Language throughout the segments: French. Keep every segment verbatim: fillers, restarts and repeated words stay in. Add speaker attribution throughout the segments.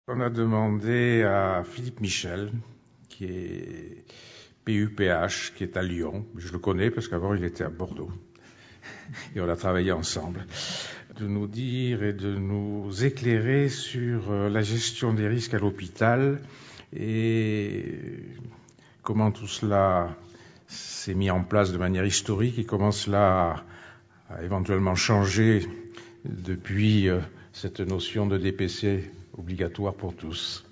Speaker 1: On a demandé à Philippe Michel, qui est P U P H, qui est à Lyon. Je le connais parce qu'avant il était à Bordeaux. Et on a travaillé ensemble. De nous dire et de nous éclairer sur la gestion des risques à l'hôpital et comment tout cela s'est mis en place de manière historique et comment cela a, a éventuellement changé depuis cette notion de D P C obligatoire pour tous.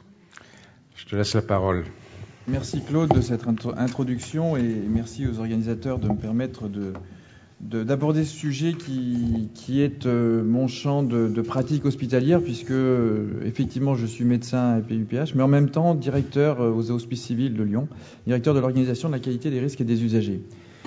Speaker 1: Je te laisse la parole.
Speaker 2: Merci Claude de cette introduction et merci aux organisateurs de me permettre de, de, d'aborder ce sujet qui, qui est euh, mon champ de, de pratique hospitalière puisque euh, effectivement je suis médecin à P U P H mais en même temps directeur euh, aux Hospices civils de Lyon, directeur de l'organisation de la qualité des risques et des usagers.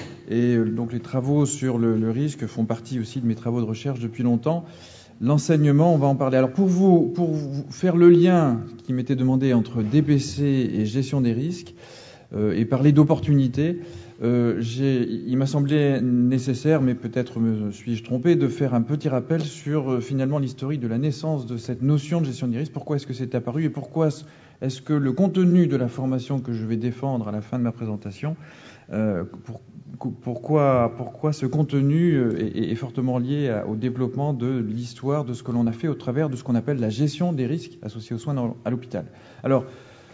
Speaker 2: Et euh, donc les travaux sur le, le risque font partie aussi de mes travaux de recherche depuis longtemps. L'enseignement, on va en parler. Alors pour vous, pour vous faire le lien qui m'était demandé entre D P C et gestion des risques euh, et parler d'opportunités, euh, j'ai, il m'a semblé nécessaire, mais peut-être me suis-je trompé, de faire un petit rappel sur euh, finalement l'historique de la naissance de cette notion de gestion des risques. Pourquoi est-ce que c'est apparu et pourquoi est-ce que le contenu de la formation que je vais défendre à la fin de ma présentation, euh, pour, Pourquoi, pourquoi ce contenu est, est fortement lié à, au développement de l'histoire de ce que l'on a fait au travers de ce qu'on appelle la gestion des risques associés aux soins dans, à l'hôpital. Alors,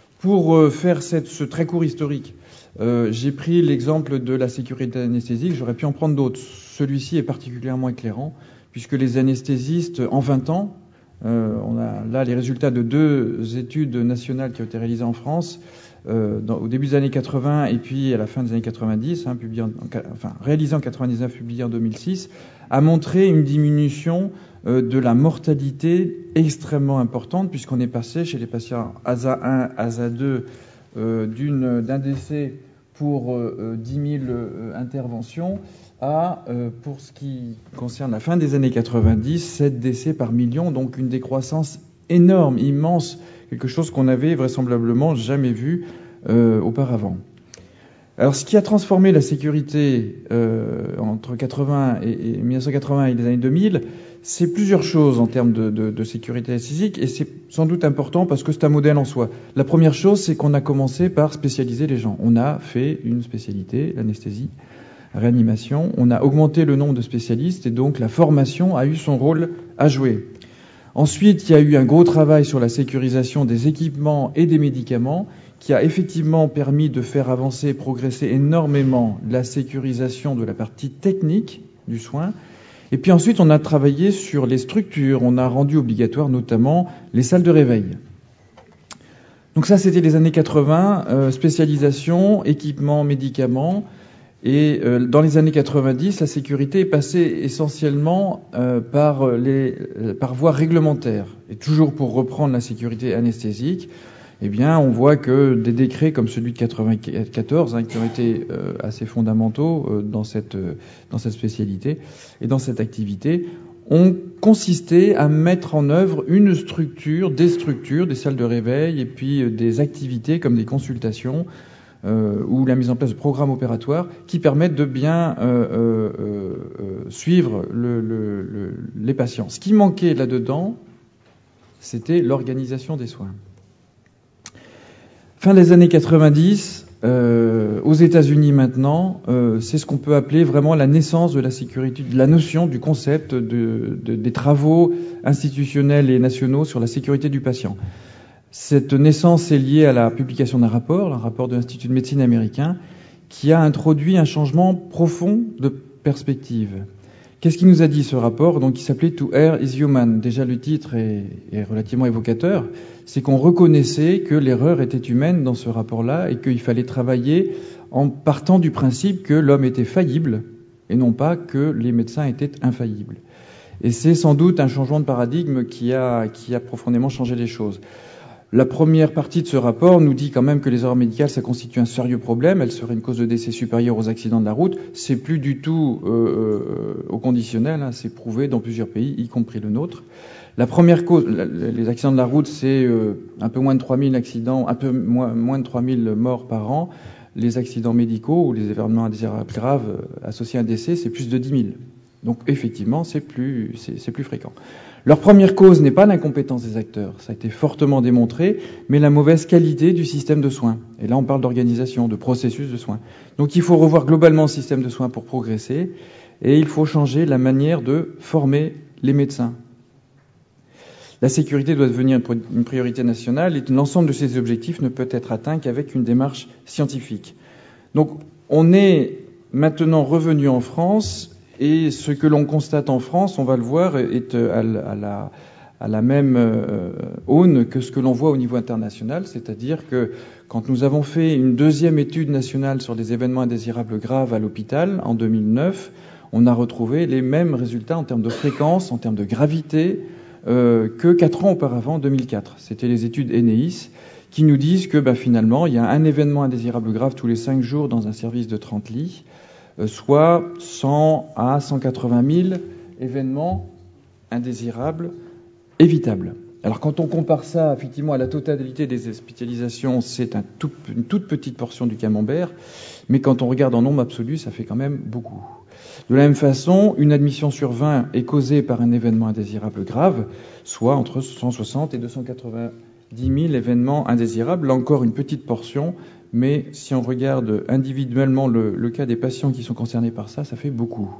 Speaker 2: pour faire cette, ce très court historique, euh, j'ai pris l'exemple de la sécurité anesthésique. J'aurais pu en prendre d'autres. Celui-ci est particulièrement éclairant, puisque les anesthésistes, en vingt ans, euh, on a là les résultats de deux études nationales qui ont été réalisées en France, Euh, dans, au début des années quatre-vingts et puis à la fin des années quatre-vingt-dix, hein, publié en, enfin, réalisé en quatre-vingt-dix-neuf, publié en deux mille six, a montré une diminution euh, de la mortalité extrêmement importante, puisqu'on est passé chez les patients A S A un, A S A deux euh, d'une, d'un décès pour euh, dix mille euh, interventions à, euh, pour ce qui concerne la fin des années quatre-vingt-dix, sept décès par million, donc une décroissance énorme, immense, quelque chose qu'on n'avait vraisemblablement jamais vu euh, auparavant. Alors, ce qui a transformé la sécurité euh, entre quatre-vingts et, et mille neuf cent quatre-vingts et les années deux mille, c'est plusieurs choses en termes de, de, de sécurité anesthésique, et c'est sans doute important parce que c'est un modèle en soi. La première chose, c'est qu'on a commencé par spécialiser les gens. On a fait une spécialité, l'anesthésie, réanimation. On a augmenté le nombre de spécialistes, et donc la formation a eu son rôle à jouer. Ensuite, il y a eu un gros travail sur la sécurisation des équipements et des médicaments qui a effectivement permis de faire avancer et progresser énormément la sécurisation de la partie technique du soin. Et puis ensuite, on a travaillé sur les structures. On a rendu obligatoire notamment les salles de réveil. Donc ça, c'était les années quatre-vingts, euh, spécialisation, équipements, médicaments. Et euh, dans les années quatre-vingt-dix, la sécurité est passée essentiellement euh, par, les, euh, par voie réglementaire. Et toujours pour reprendre la sécurité anesthésique, eh bien, on voit que des décrets comme celui de quatre-vingt-quatorze, hein, qui ont été euh, assez fondamentaux euh, dans, cette, euh, dans cette spécialité et dans cette activité, ont consisté à mettre en œuvre une structure, des structures, des salles de réveil et puis euh, des activités comme des consultations, Euh, ou la mise en place de programmes opératoires qui permettent de bien euh, euh, euh, suivre le, le, le, les patients. Ce qui manquait là-dedans, c'était l'organisation des soins. Fin des années quatre-vingt-dix, euh, aux États-Unis maintenant, euh, c'est ce qu'on peut appeler vraiment la naissance de la sécurité, de la notion, du concept de, de, des travaux institutionnels et nationaux sur la sécurité du patient. Cette naissance est liée à la publication d'un rapport, un rapport de l'Institut de médecine américain, qui a introduit un changement profond de perspective. Qu'est-ce qu'il nous a dit ce rapport? Donc, il s'appelait To Err is Human. Déjà, le titre est, est relativement évocateur. C'est qu'on reconnaissait que l'erreur était humaine dans ce rapport-là et qu'il fallait travailler en partant du principe que l'homme était faillible et non pas que les médecins étaient infaillibles. Et c'est sans doute un changement de paradigme qui a, qui a profondément changé les choses. La première partie de ce rapport nous dit quand même que les erreurs médicales, ça constitue un sérieux problème. Elles seraient une cause de décès supérieure aux accidents de la route. C'est plus du tout euh, euh, au conditionnel. Hein, c'est prouvé dans plusieurs pays, y compris le nôtre. La première cause, la, les accidents de la route, c'est euh, un peu moins de trois mille accidents, un peu moins, moins de trois mille morts par an. Les accidents médicaux ou les événements indésirables graves euh, associés à un décès, c'est plus de dix mille. Donc effectivement, c'est plus, c'est, c'est plus fréquent. Leur première cause n'est pas l'incompétence des acteurs, ça a été fortement démontré, mais la mauvaise qualité du système de soins. Et là, on parle d'organisation, de processus de soins. Donc il faut revoir globalement le système de soins pour progresser, et il faut changer la manière de former les médecins. La sécurité doit devenir une priorité nationale, et l'ensemble de ces objectifs ne peut être atteint qu'avec une démarche scientifique. Donc on est maintenant revenu en France, et ce que l'on constate en France, on va le voir, est à la, à la même aune que ce que l'on voit au niveau international, c'est-à-dire que quand nous avons fait une deuxième étude nationale sur les événements indésirables graves à l'hôpital en deux mille neuf, on a retrouvé les mêmes résultats en termes de fréquence, en termes de gravité, euh, que quatre ans auparavant, en deux mille quatre. C'était les études Eneis qui nous disent que bah, finalement, il y a un événement indésirable grave tous les cinq jours dans un service de trente lits, soit cent à cent quatre-vingt mille événements indésirables évitables. Alors quand on compare ça effectivement à la totalité des hospitalisations, c'est un tout, une toute petite portion du camembert, mais quand on regarde en nombre absolu, ça fait quand même beaucoup. De la même façon, une admission sur vingt est causée par un événement indésirable grave, soit entre cent soixante et deux cent quatre-vingt-dix mille événements indésirables, là encore une petite portion, mais si on regarde individuellement le, le cas des patients qui sont concernés par ça, ça fait beaucoup.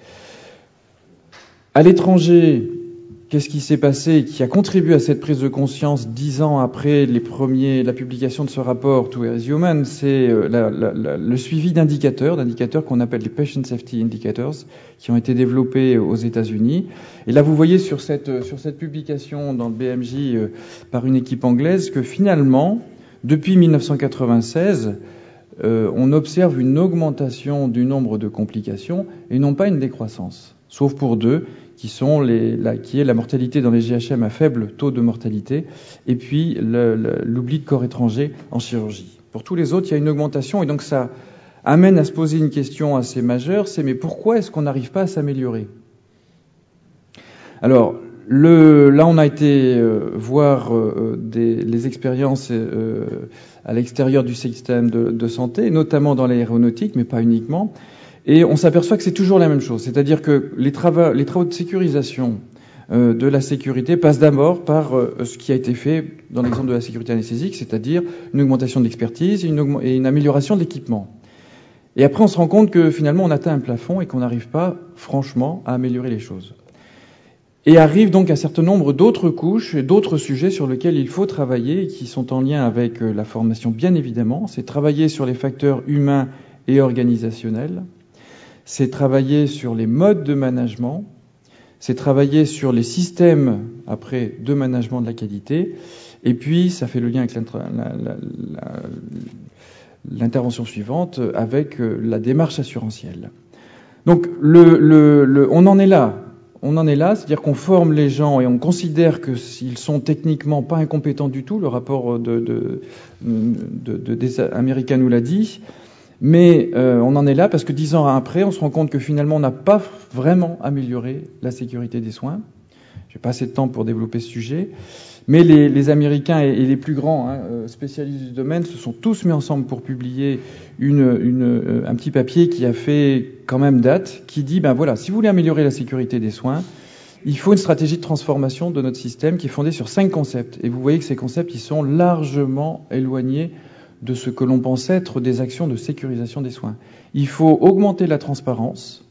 Speaker 2: À l'étranger, qu'est-ce qui s'est passé et qui a contribué à cette prise de conscience dix ans après les premiers, la publication de ce rapport To Where is Human? C'est la, la, la, le suivi d'indicateurs, d'indicateurs qu'on appelle les Patient Safety Indicators, qui ont été développés aux États-Unis. Et là, vous voyez sur cette, sur cette publication dans le B M J euh, par une équipe anglaise que finalement, depuis mille neuf cent quatre-vingt-seize, euh, on observe une augmentation du nombre de complications et non pas une décroissance, sauf pour deux, qui sont les, la, qui est la mortalité dans les G H M à faible taux de mortalité, et puis le, le, l'oubli de corps étrangers en chirurgie. Pour tous les autres, il y a une augmentation, et donc ça amène à se poser une question assez majeure, c'est mais pourquoi est-ce qu'on n'arrive pas à s'améliorer? Alors, Le, là, on a été euh, voir euh, des, les expériences euh, à l'extérieur du système de, de santé, notamment dans l'aéronautique, mais pas uniquement. Et on s'aperçoit que c'est toujours la même chose. C'est-à-dire que les travaux, les travaux de sécurisation euh, de la sécurité passent d'abord par euh, ce qui a été fait dans l'exemple de la sécurité anesthésique, c'est-à-dire une augmentation de l'expertise et une, augment- et une amélioration de l'équipement. Et après, on se rend compte que finalement, on atteint un plafond et qu'on n'arrive pas, franchement, à améliorer les choses. Et arrive donc un certain nombre d'autres couches et d'autres sujets sur lesquels il faut travailler et qui sont en lien avec la formation, bien évidemment. C'est travailler sur les facteurs humains et organisationnels. C'est travailler sur les modes de management. C'est travailler sur les systèmes, après, de management de la qualité. Et puis, ça fait le lien avec l'intra- la, la, la, l'intervention suivante, avec la démarche assurantielle. Donc, le, le, le, on en est là. On en est là, c'est-à-dire qu'on forme les gens et on considère que s'ils sont techniquement pas incompétents du tout, le rapport de, de, de, de des Américains nous l'a dit, mais euh, on en est là parce que dix ans après, on se rend compte que finalement on n'a pas vraiment amélioré la sécurité des soins. J'ai pas assez de temps pour développer ce sujet, mais les, les Américains et, et les plus grands hein, spécialistes du domaine se sont tous mis ensemble pour publier une, une, un petit papier qui a fait quand même date, qui dit ben voilà, si vous voulez améliorer la sécurité des soins, il faut une stratégie de transformation de notre système qui est fondée sur cinq concepts. Et vous voyez que ces concepts, ils sont largement éloignés de ce que l'on pense être des actions de sécurisation des soins. Il faut augmenter la transparence,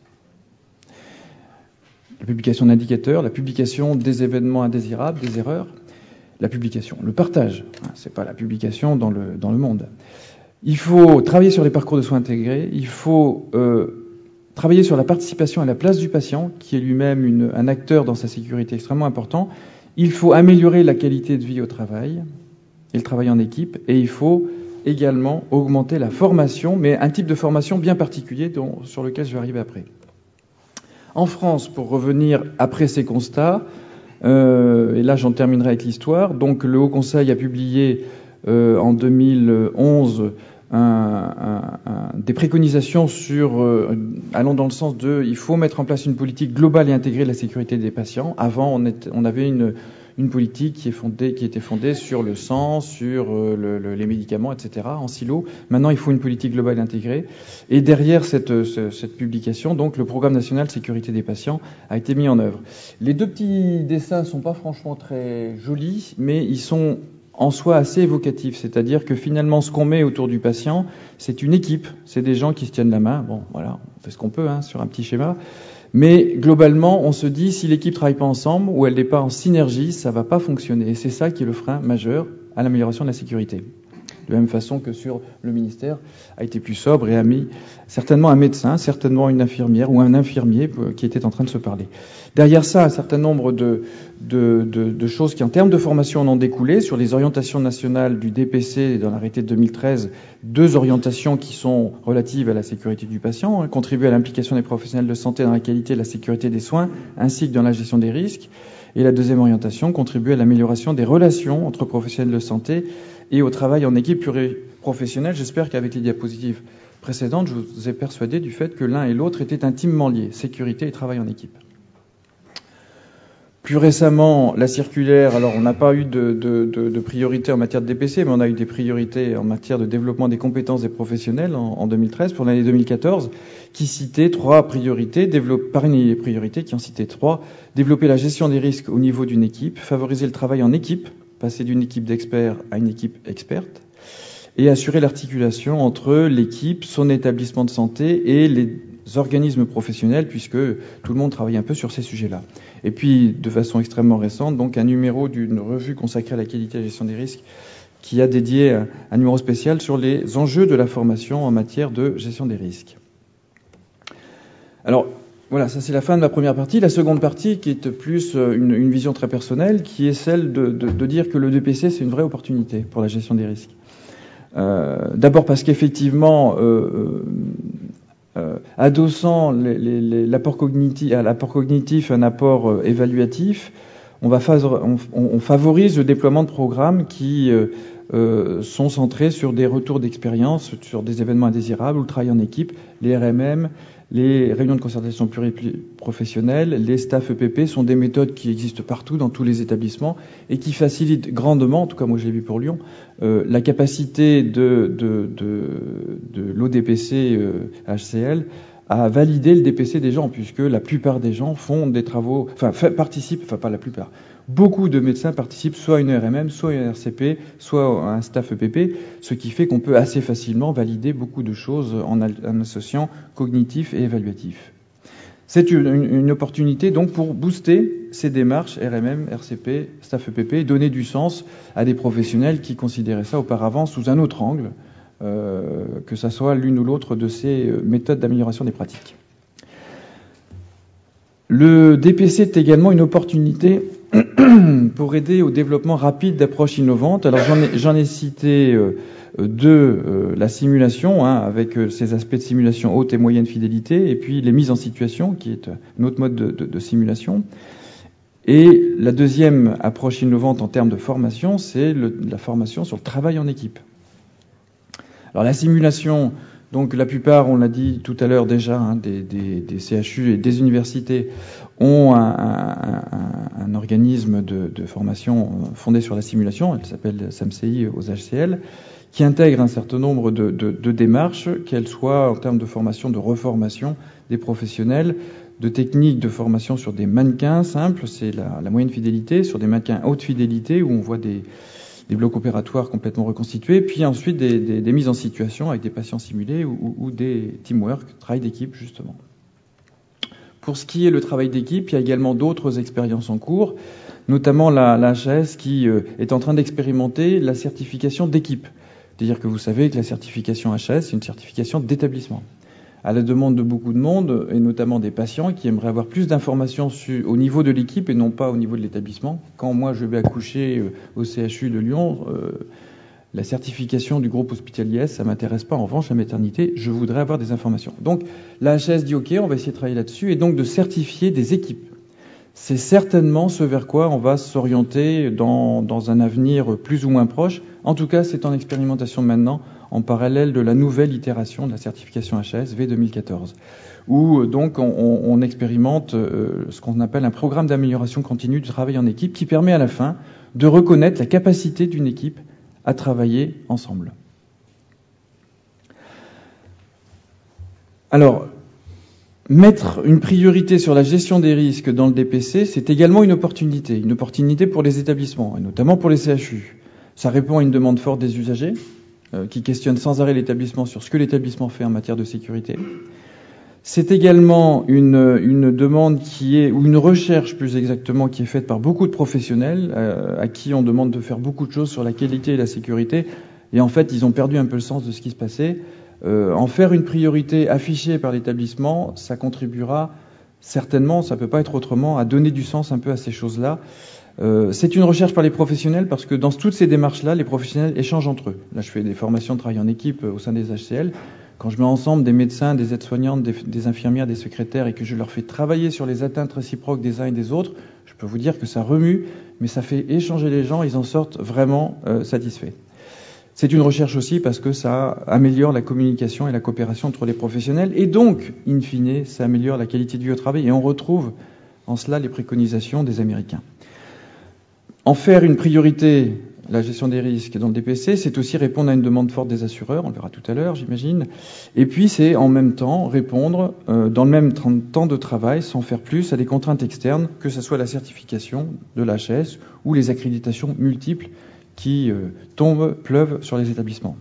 Speaker 2: la publication d'indicateurs, la publication des événements indésirables, des erreurs, la publication, le partage, c'est pas la publication dans le, dans le monde. Il faut travailler sur les parcours de soins intégrés, il faut euh, travailler sur la participation à la place du patient, qui est lui-même une, un acteur dans sa sécurité extrêmement important. Il faut améliorer la qualité de vie au travail et le travail en équipe, et il faut également augmenter la formation, mais un type de formation bien particulier dont, sur lequel je vais arriver après. En France, pour revenir après ces constats, euh, et là j'en terminerai avec l'histoire, donc le Haut Conseil a publié euh, en deux mille onze un, un, un, des préconisations sur, euh, allant dans le sens de il faut mettre en place une politique globale et intégrée de la sécurité des patients. Avant, on, est, on avait une, une politique qui est fondée, qui était fondée sur le sang, sur euh, le, le, les médicaments, et cetera, en silo. Maintenant, il faut une politique globale intégrée. Et derrière cette, cette publication, donc, le Programme national sécurité des patients a été mis en œuvre. Les deux petits dessins sont pas franchement très jolis, mais ils sont en soi assez évocatif, c'est-à-dire que finalement ce qu'on met autour du patient, c'est une équipe, c'est des gens qui se tiennent la main, bon voilà, on fait ce qu'on peut hein, sur un petit schéma, mais globalement on se dit si l'équipe travaille pas ensemble ou elle n'est pas en synergie, ça va pas fonctionner, et c'est ça qui est le frein majeur à l'amélioration de la sécurité. De la même façon que sur le ministère a été plus sobre et a mis certainement un médecin, certainement une infirmière ou un infirmier qui était en train de se parler. Derrière ça, un certain nombre de, de, de, de choses qui, en termes de formation, en ont découlé. Sur les orientations nationales du D P C dans l'arrêté de deux mille treize, deux orientations qui sont relatives à la sécurité du patient, hein, contribuer à l'implication des professionnels de santé dans la qualité et la sécurité des soins, ainsi que dans la gestion des risques. Et la deuxième orientation, contribuer à l'amélioration des relations entre professionnels de santé et au travail en équipe pluriprofessionnelle. J'espère qu'avec les diapositives précédentes, je vous ai persuadé du fait que l'un et l'autre étaient intimement liés, sécurité et travail en équipe. Plus récemment, la circulaire, alors on n'a pas eu de, de, de, de priorité en matière de D P C, mais on a eu des priorités en matière de développement des compétences des professionnels en, en deux mille treize, pour l'année deux mille quatorze, qui citait trois priorités, développe, parmi les priorités qui en citait trois, développer la gestion des risques au niveau d'une équipe, favoriser le travail en équipe, passer d'une équipe d'experts à une équipe experte, et assurer l'articulation entre l'équipe, son établissement de santé et les organismes professionnels, puisque tout le monde travaille un peu sur ces sujets-là. Et puis, de façon extrêmement récente, donc un numéro d'une revue consacrée à la qualité et à la gestion des risques qui a dédié un numéro spécial sur les enjeux de la formation en matière de gestion des risques. Alors, voilà, ça c'est la fin de ma première partie. La seconde partie, qui est plus une, une vision très personnelle, qui est celle de, de, de dire que le D P C, c'est une vraie opportunité pour la gestion des risques. Euh, d'abord parce qu'effectivement, euh, euh, adossant les, les, les, l'apport cognitif, à l'apport cognitif un apport euh, évaluatif, on, va favor, on, on favorise le déploiement de programmes qui euh, euh, sont centrés sur des retours d'expérience, sur des événements indésirables, ou le travail en équipe, les R M M, les réunions de concertation pluriprofessionnelle, les staff E P P sont des méthodes qui existent partout dans tous les établissements et qui facilitent grandement, en tout cas moi je l'ai vu pour Lyon, euh, la capacité de, de, de, de l'O D P C euh, H C L à valider le D P C des gens, puisque la plupart des gens font des travaux, enfin participent, enfin pas la plupart, beaucoup de médecins participent soit à une R M M, soit à une R C P, soit à un staff E P P, ce qui fait qu'on peut assez facilement valider beaucoup de choses en, en associant cognitif et évaluatif. C'est une, une, une opportunité donc pour booster ces démarches R M M, R C P, staff E P P, et donner du sens à des professionnels qui considéraient ça auparavant sous un autre angle, euh, que ça soit l'une ou l'autre de ces méthodes d'amélioration des pratiques. Le D P C est également une opportunité pour aider au développement rapide d'approches innovantes. Alors j'en ai, j'en ai cité euh, deux, euh, la simulation, hein, avec euh, ses aspects de simulation haute et moyenne fidélité, et puis les mises en situation, qui est un autre mode de, de, de simulation. Et la deuxième approche innovante en termes de formation, c'est le, la formation sur le travail en équipe. Alors la simulation, donc la plupart, on l'a dit tout à l'heure déjà, hein, des, des, des C H U et des universités ont un, un, un, un organisme de, de formation fondé sur la simulation, elle s'appelle S A M C I aux H C L, qui intègre un certain nombre de, de, de démarches, qu'elles soient en termes de formation, de reformation des professionnels, de techniques de formation sur des mannequins simples, c'est la, la moyenne fidélité, sur des mannequins haute fidélité, où on voit des des blocs opératoires complètement reconstitués, puis ensuite des, des, des mises en situation avec des patients simulés ou, ou, ou des teamwork, travail d'équipe justement. Pour ce qui est le travail d'équipe, il y a également d'autres expériences en cours, notamment la, la H A S qui euh, est en train d'expérimenter la certification d'équipe. C'est-à-dire que vous savez que la certification H A S, c'est une certification d'établissement. À la demande de beaucoup de monde, et notamment des patients qui aimeraient avoir plus d'informations sur, au niveau de l'équipe et non pas au niveau de l'établissement. Quand moi je vais accoucher euh, au C H U de Lyon, euh, la certification du groupe hospitalier, ça m'intéresse pas. En revanche, la maternité, je voudrais avoir des informations. Donc la H A S dit OK, on va essayer de travailler là-dessus et donc de certifier des équipes. C'est certainement ce vers quoi on va s'orienter dans, dans un avenir plus ou moins proche. En tout cas, c'est en expérimentation maintenant en parallèle de la nouvelle itération de la certification H A S V deux mille quatorze, où donc on, on expérimente euh, ce qu'on appelle un programme d'amélioration continue du travail en équipe qui permet à la fin de reconnaître la capacité d'une équipe à travailler ensemble. Alors, mettre une priorité sur la gestion des risques dans le D P C, c'est également une opportunité, une opportunité pour les établissements, et notamment pour les C H U. Ça répond à une demande forte des usagers, euh, qui questionnent sans arrêt l'établissement sur ce que l'établissement fait en matière de sécurité. C'est également une, une demande qui est, ou une recherche plus exactement, qui est faite par beaucoup de professionnels, euh, à qui on demande de faire beaucoup de choses sur la qualité et la sécurité, et en fait, ils ont perdu un peu le sens de ce qui se passait. Euh, en faire une priorité affichée par l'établissement, ça contribuera certainement, ça ne peut pas être autrement, à donner du sens un peu à ces choses-là. Euh, c'est une recherche par les professionnels parce que dans toutes ces démarches-là, les professionnels échangent entre eux. Là, je fais des formations de travail en équipe au sein des H C L. Quand je mets ensemble des médecins, des aides-soignantes, des, des infirmières, des secrétaires et que je leur fais travailler sur les atteintes réciproques des uns et des autres, je peux vous dire que ça remue, mais ça fait échanger les gens, ils en sortent vraiment euh, satisfaits. C'est une recherche aussi parce que ça améliore la communication et la coopération entre les professionnels et donc, in fine, ça améliore la qualité de vie au travail et on retrouve en cela les préconisations des Américains. En faire une priorité, la gestion des risques dans le D P C, c'est aussi répondre à une demande forte des assureurs, on le verra tout à l'heure, j'imagine, et puis c'est en même temps répondre euh, dans le même temps de travail, sans faire plus, à des contraintes externes, que ce soit la certification de l'H A S ou les accréditations multiples qui euh, tombent, pleuvent sur les établissements.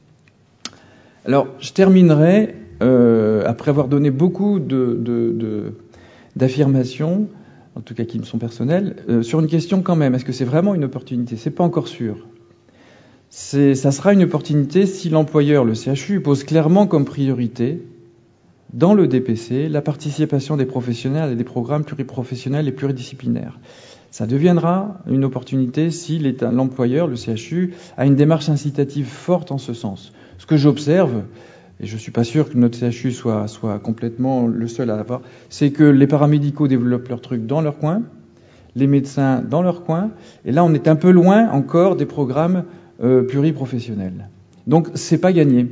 Speaker 2: Alors, je terminerai, euh, après avoir donné beaucoup de, de, de, d'affirmations, en tout cas qui me sont personnelles, euh, sur une question quand même. Est-ce que c'est vraiment une opportunité ? C'est pas encore sûr. C'est, ça sera une opportunité si l'employeur, le C H U, pose clairement comme priorité, dans le D P C, la participation des professionnels à des programmes pluriprofessionnels et pluridisciplinaires. Ça deviendra une opportunité si l'employeur, le C H U, a une démarche incitative forte en ce sens. Ce que j'observe, et je ne suis pas sûr que notre C H U soit, soit complètement le seul à l'avoir, c'est que les paramédicaux développent leurs trucs dans leur coin, les médecins dans leur coin, et là on est un peu loin encore des programmes euh, pluriprofessionnels. Donc c'est pas gagné.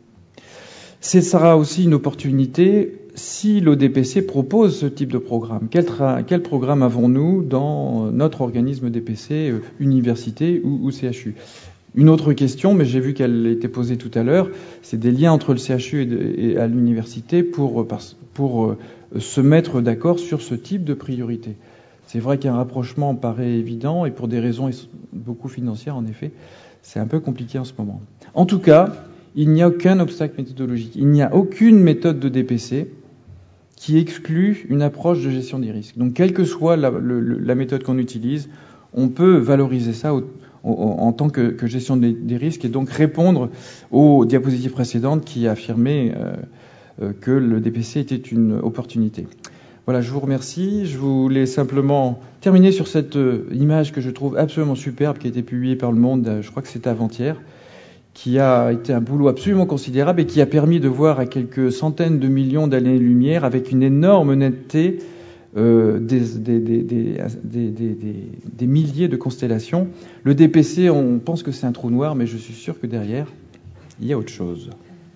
Speaker 2: Ce sera aussi une opportunité si l'O D P C propose ce type de programme. Quel, tra- quel programme avons-nous dans notre organisme D P C, euh, université ou, ou C H U ? Une autre question, mais j'ai vu qu'elle était posée tout à l'heure, c'est des liens entre le C H U et, de, et à l'université pour, pour euh, se mettre d'accord sur ce type de priorité. C'est vrai qu'un rapprochement paraît évident et pour des raisons beaucoup financières, en effet, c'est un peu compliqué en ce moment. En tout cas, il n'y a aucun obstacle méthodologique. Il n'y a aucune méthode de D P C qui exclut une approche de gestion des risques. Donc, quelle que soit la, le, la méthode qu'on utilise, on peut valoriser ça au, au, en tant que, que gestion des, des risques et donc répondre aux diapositives précédentes qui affirmaient euh, que le D P C était une opportunité. Voilà, je vous remercie. Je voulais simplement terminer sur cette image que je trouve absolument superbe, qui a été publiée par Le Monde, je crois que c'était avant-hier, qui a été un boulot absolument considérable et qui a permis de voir à quelques centaines de millions d'années-lumière, avec une énorme netteté, euh, des, des, des, des, des, des, des milliers de constellations. Le D P C, on pense que c'est un trou noir, mais je suis sûr que derrière, il y a autre chose.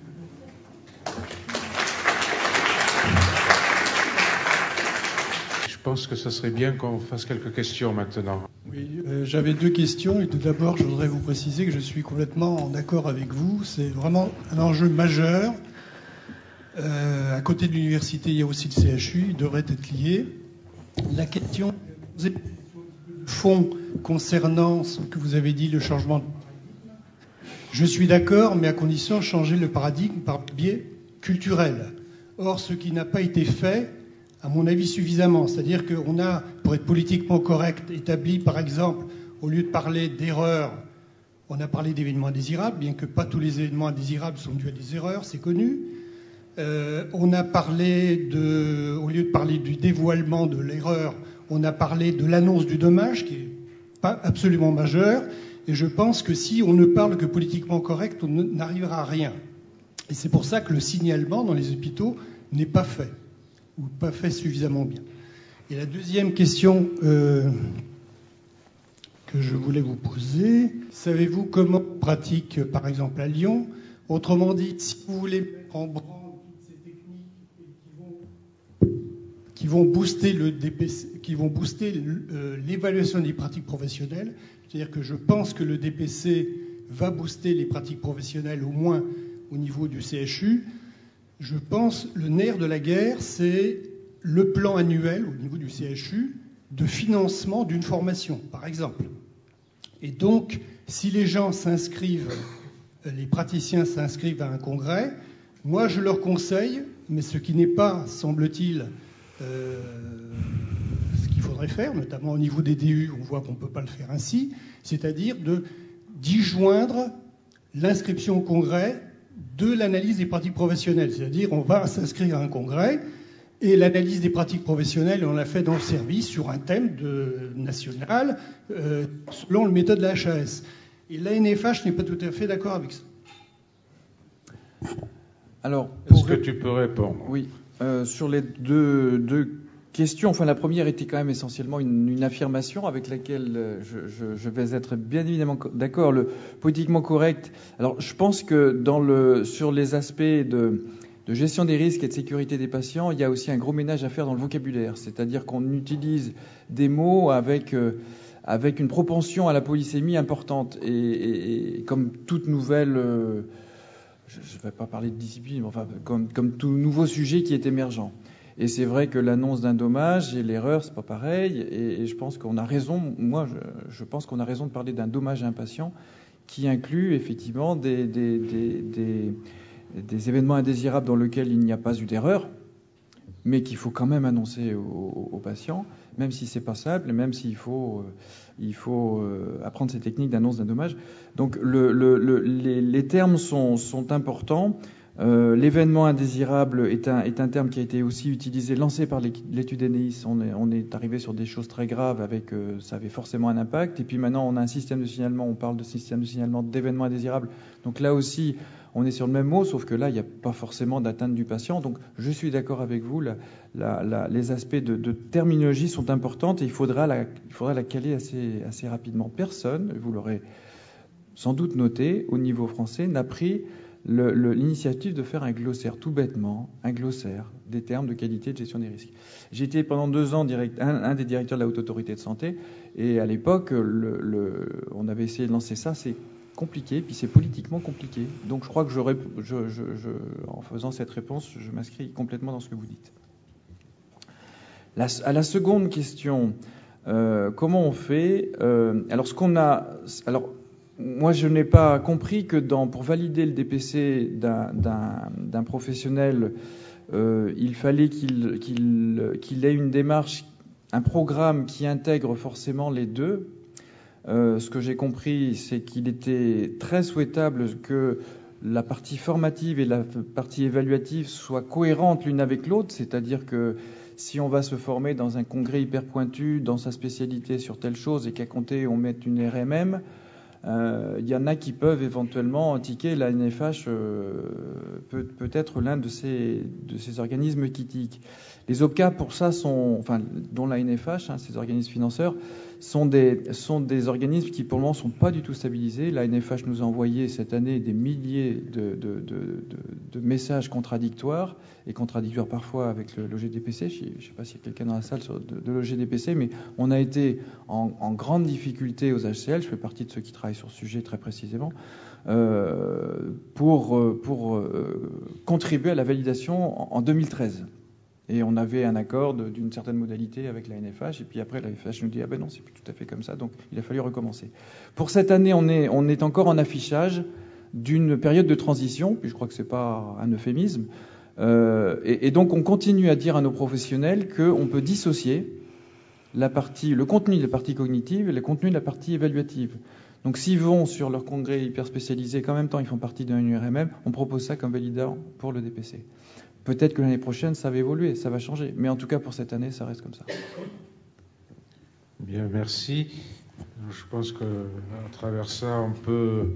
Speaker 1: Je pense que ce serait bien qu'on fasse quelques questions maintenant.
Speaker 3: Oui, euh, j'avais deux questions. Et tout d'abord, je voudrais vous préciser que je suis complètement en accord avec vous. C'est vraiment un enjeu majeur. Euh, à côté de l'université, il y a aussi le C H U. Ils devraient être liés. La question du fond concernant ce que vous avez dit, le changement. Je suis d'accord, mais à condition de changer le paradigme par biais culturel. Or, ce qui n'a pas été fait, à mon avis, suffisamment. C'est-à-dire qu'on a, pour être politiquement correct, établi, par exemple, au lieu de parler d'erreurs, on a parlé d'événements indésirables, bien que pas tous les événements indésirables sont dus à des erreurs, c'est connu. Euh, on a parlé de, au lieu de parler du dévoilement de l'erreur, on a parlé de l'annonce du dommage, qui est pas absolument majeur. Et je pense que si on ne parle que politiquement correct, on n'arrivera à rien. Et c'est pour ça que le signalement dans les hôpitaux n'est pas fait, ou pas fait suffisamment bien. Et la deuxième question euh, que je voulais vous poser, savez-vous comment on pratique, par exemple à Lyon, Autrement dit, si vous voulez mettre en branle toutes ces techniques qui vont, qui vont booster le D P C, qui vont booster euh, l'évaluation des pratiques professionnelles, c'est-à-dire que je pense que le D P C va booster les pratiques professionnelles au moins au niveau du C H U. Je pense le nerf de la guerre, c'est le plan annuel au niveau du C H U de financement d'une formation, par exemple. Et donc, si les gens s'inscrivent, les praticiens s'inscrivent à un congrès, moi je leur conseille, mais ce qui n'est pas, semble-t-il, euh, ce qu'il faudrait faire, notamment au niveau des D U, on voit qu'on ne peut pas le faire ainsi, c'est-à-dire de, d'y joindre l'inscription au congrès de l'analyse des pratiques professionnelles. C'est-à-dire on va s'inscrire à un congrès, et l'analyse des pratiques professionnelles, on l'a fait dans le service sur un thème de, national, euh, selon le méthode de la H A S. Et l'A N F H n'est pas tout à fait d'accord avec ça.
Speaker 2: Alors,
Speaker 1: est-ce que tu peux répondre?
Speaker 2: Oui, euh, sur les deux, deux questions. Enfin, la première était quand même essentiellement une, une affirmation avec laquelle je, je, je vais être bien évidemment d'accord. Le politiquement correct. Alors, je pense que dans le, sur les aspects de de gestion des risques et de sécurité des patients, il y a aussi un gros ménage à faire dans le vocabulaire. C'est-à-dire qu'on utilise des mots avec, euh, avec une propension à la polysémie importante. Et, et, et comme toute nouvelle, euh, je ne vais pas parler de discipline, mais enfin, comme, comme tout nouveau sujet qui est émergent. Et c'est vrai que l'annonce d'un dommage et l'erreur, c'est pas pareil. Et, et je pense qu'on a raison, moi, je, je pense qu'on a raison de parler d'un dommage à un patient qui inclut effectivement des... des, des, des des événements indésirables dans lesquels il n'y a pas eu d'erreur, mais qu'il faut quand même annoncer aux, aux patients, même si c'est pas simple, et même s'il faut, euh, il faut euh, apprendre ces techniques d'annonce d'un dommage. Donc le, le, le, les, les termes sont, sont importants. Euh, l'événement indésirable est un, est un terme qui a été aussi utilisé, lancé par l'étude N I S. On est, on est arrivé sur des choses très graves, avec euh, ça avait forcément un impact. Et puis maintenant, on a un système de signalement. On parle de système de signalement d'événements indésirables. Donc là aussi, on est sur le même mot, sauf que là, il n'y a pas forcément d'atteinte du patient. Donc, je suis d'accord avec vous. La, la, la, les aspects de, de terminologie sont importants et il faudra la, il faudra la caler assez, assez rapidement. Personne, vous l'aurez sans doute noté, au niveau français, n'a pris le, le, l'initiative de faire un glossaire, tout bêtement, un glossaire des termes de qualité de gestion des risques. J'ai été pendant deux ans direct, un, un des directeurs de la Haute Autorité de Santé, et à l'époque, le, le, on avait essayé de lancer ça. C'est compliqué, puis c'est politiquement compliqué. Donc je crois que je, je, je, je, en faisant cette réponse, je m'inscris complètement dans ce que vous dites. La, à la seconde question, euh, comment on fait euh, Alors ce qu'on a, alors moi je n'ai pas compris que dans, pour valider le D P C d'un, d'un, d'un professionnel, euh, il fallait qu'il, qu'il, qu'il ait une démarche, un programme qui intègre forcément les deux. Euh, ce que j'ai compris, c'est qu'il était très souhaitable que la partie formative et la partie évaluative soient cohérentes l'une avec l'autre, c'est-à-dire que si on va se former dans un congrès hyper pointu, dans sa spécialité sur telle chose, et qu'à compter on mette une R M M, euh, il y en a qui peuvent éventuellement tiquer. La N F H euh, peut, peut être l'un de ces, de ces organismes qui tiquent. Les O P C A, pour ça, sont, enfin, dont la N F H, hein, ces organismes financeurs, sont des, sont des organismes qui, pour le moment, ne sont pas du tout stabilisés. La N F H nous a envoyé cette année des milliers de, de, de, de, de messages contradictoires, et contradictoires parfois avec le, l'O G D P C. Je ne sais pas s'il y a quelqu'un dans la salle sur, de, de l'O G D P C, mais on a été en, en grande difficulté aux H C L. Je fais partie de ceux qui travaillent sur ce sujet très précisément, euh, pour, pour euh, contribuer à la validation en, en deux mille treize. Et on avait un accord de, d'une certaine modalité avec la N F H, et puis après la N F H nous dit « Ah ben non, c'est plus tout à fait comme ça », donc il a fallu recommencer. Pour cette année, on est, on est encore en affichage d'une période de transition, puis je crois que c'est pas un euphémisme, euh, et, et donc on continue à dire à nos professionnels qu'on peut dissocier la partie, le contenu de la partie cognitive et le contenu de la partie évaluative. Donc s'ils vont sur leur congrès hyper spécialisé, qu'en même temps ils font partie d'un U R M M, on propose ça comme validant pour le D P C. Peut-être que l'année prochaine, ça va évoluer, ça va changer. Mais en tout cas, pour cette année, ça reste comme ça.
Speaker 1: Bien, merci. Je pense qu'à travers ça, on peut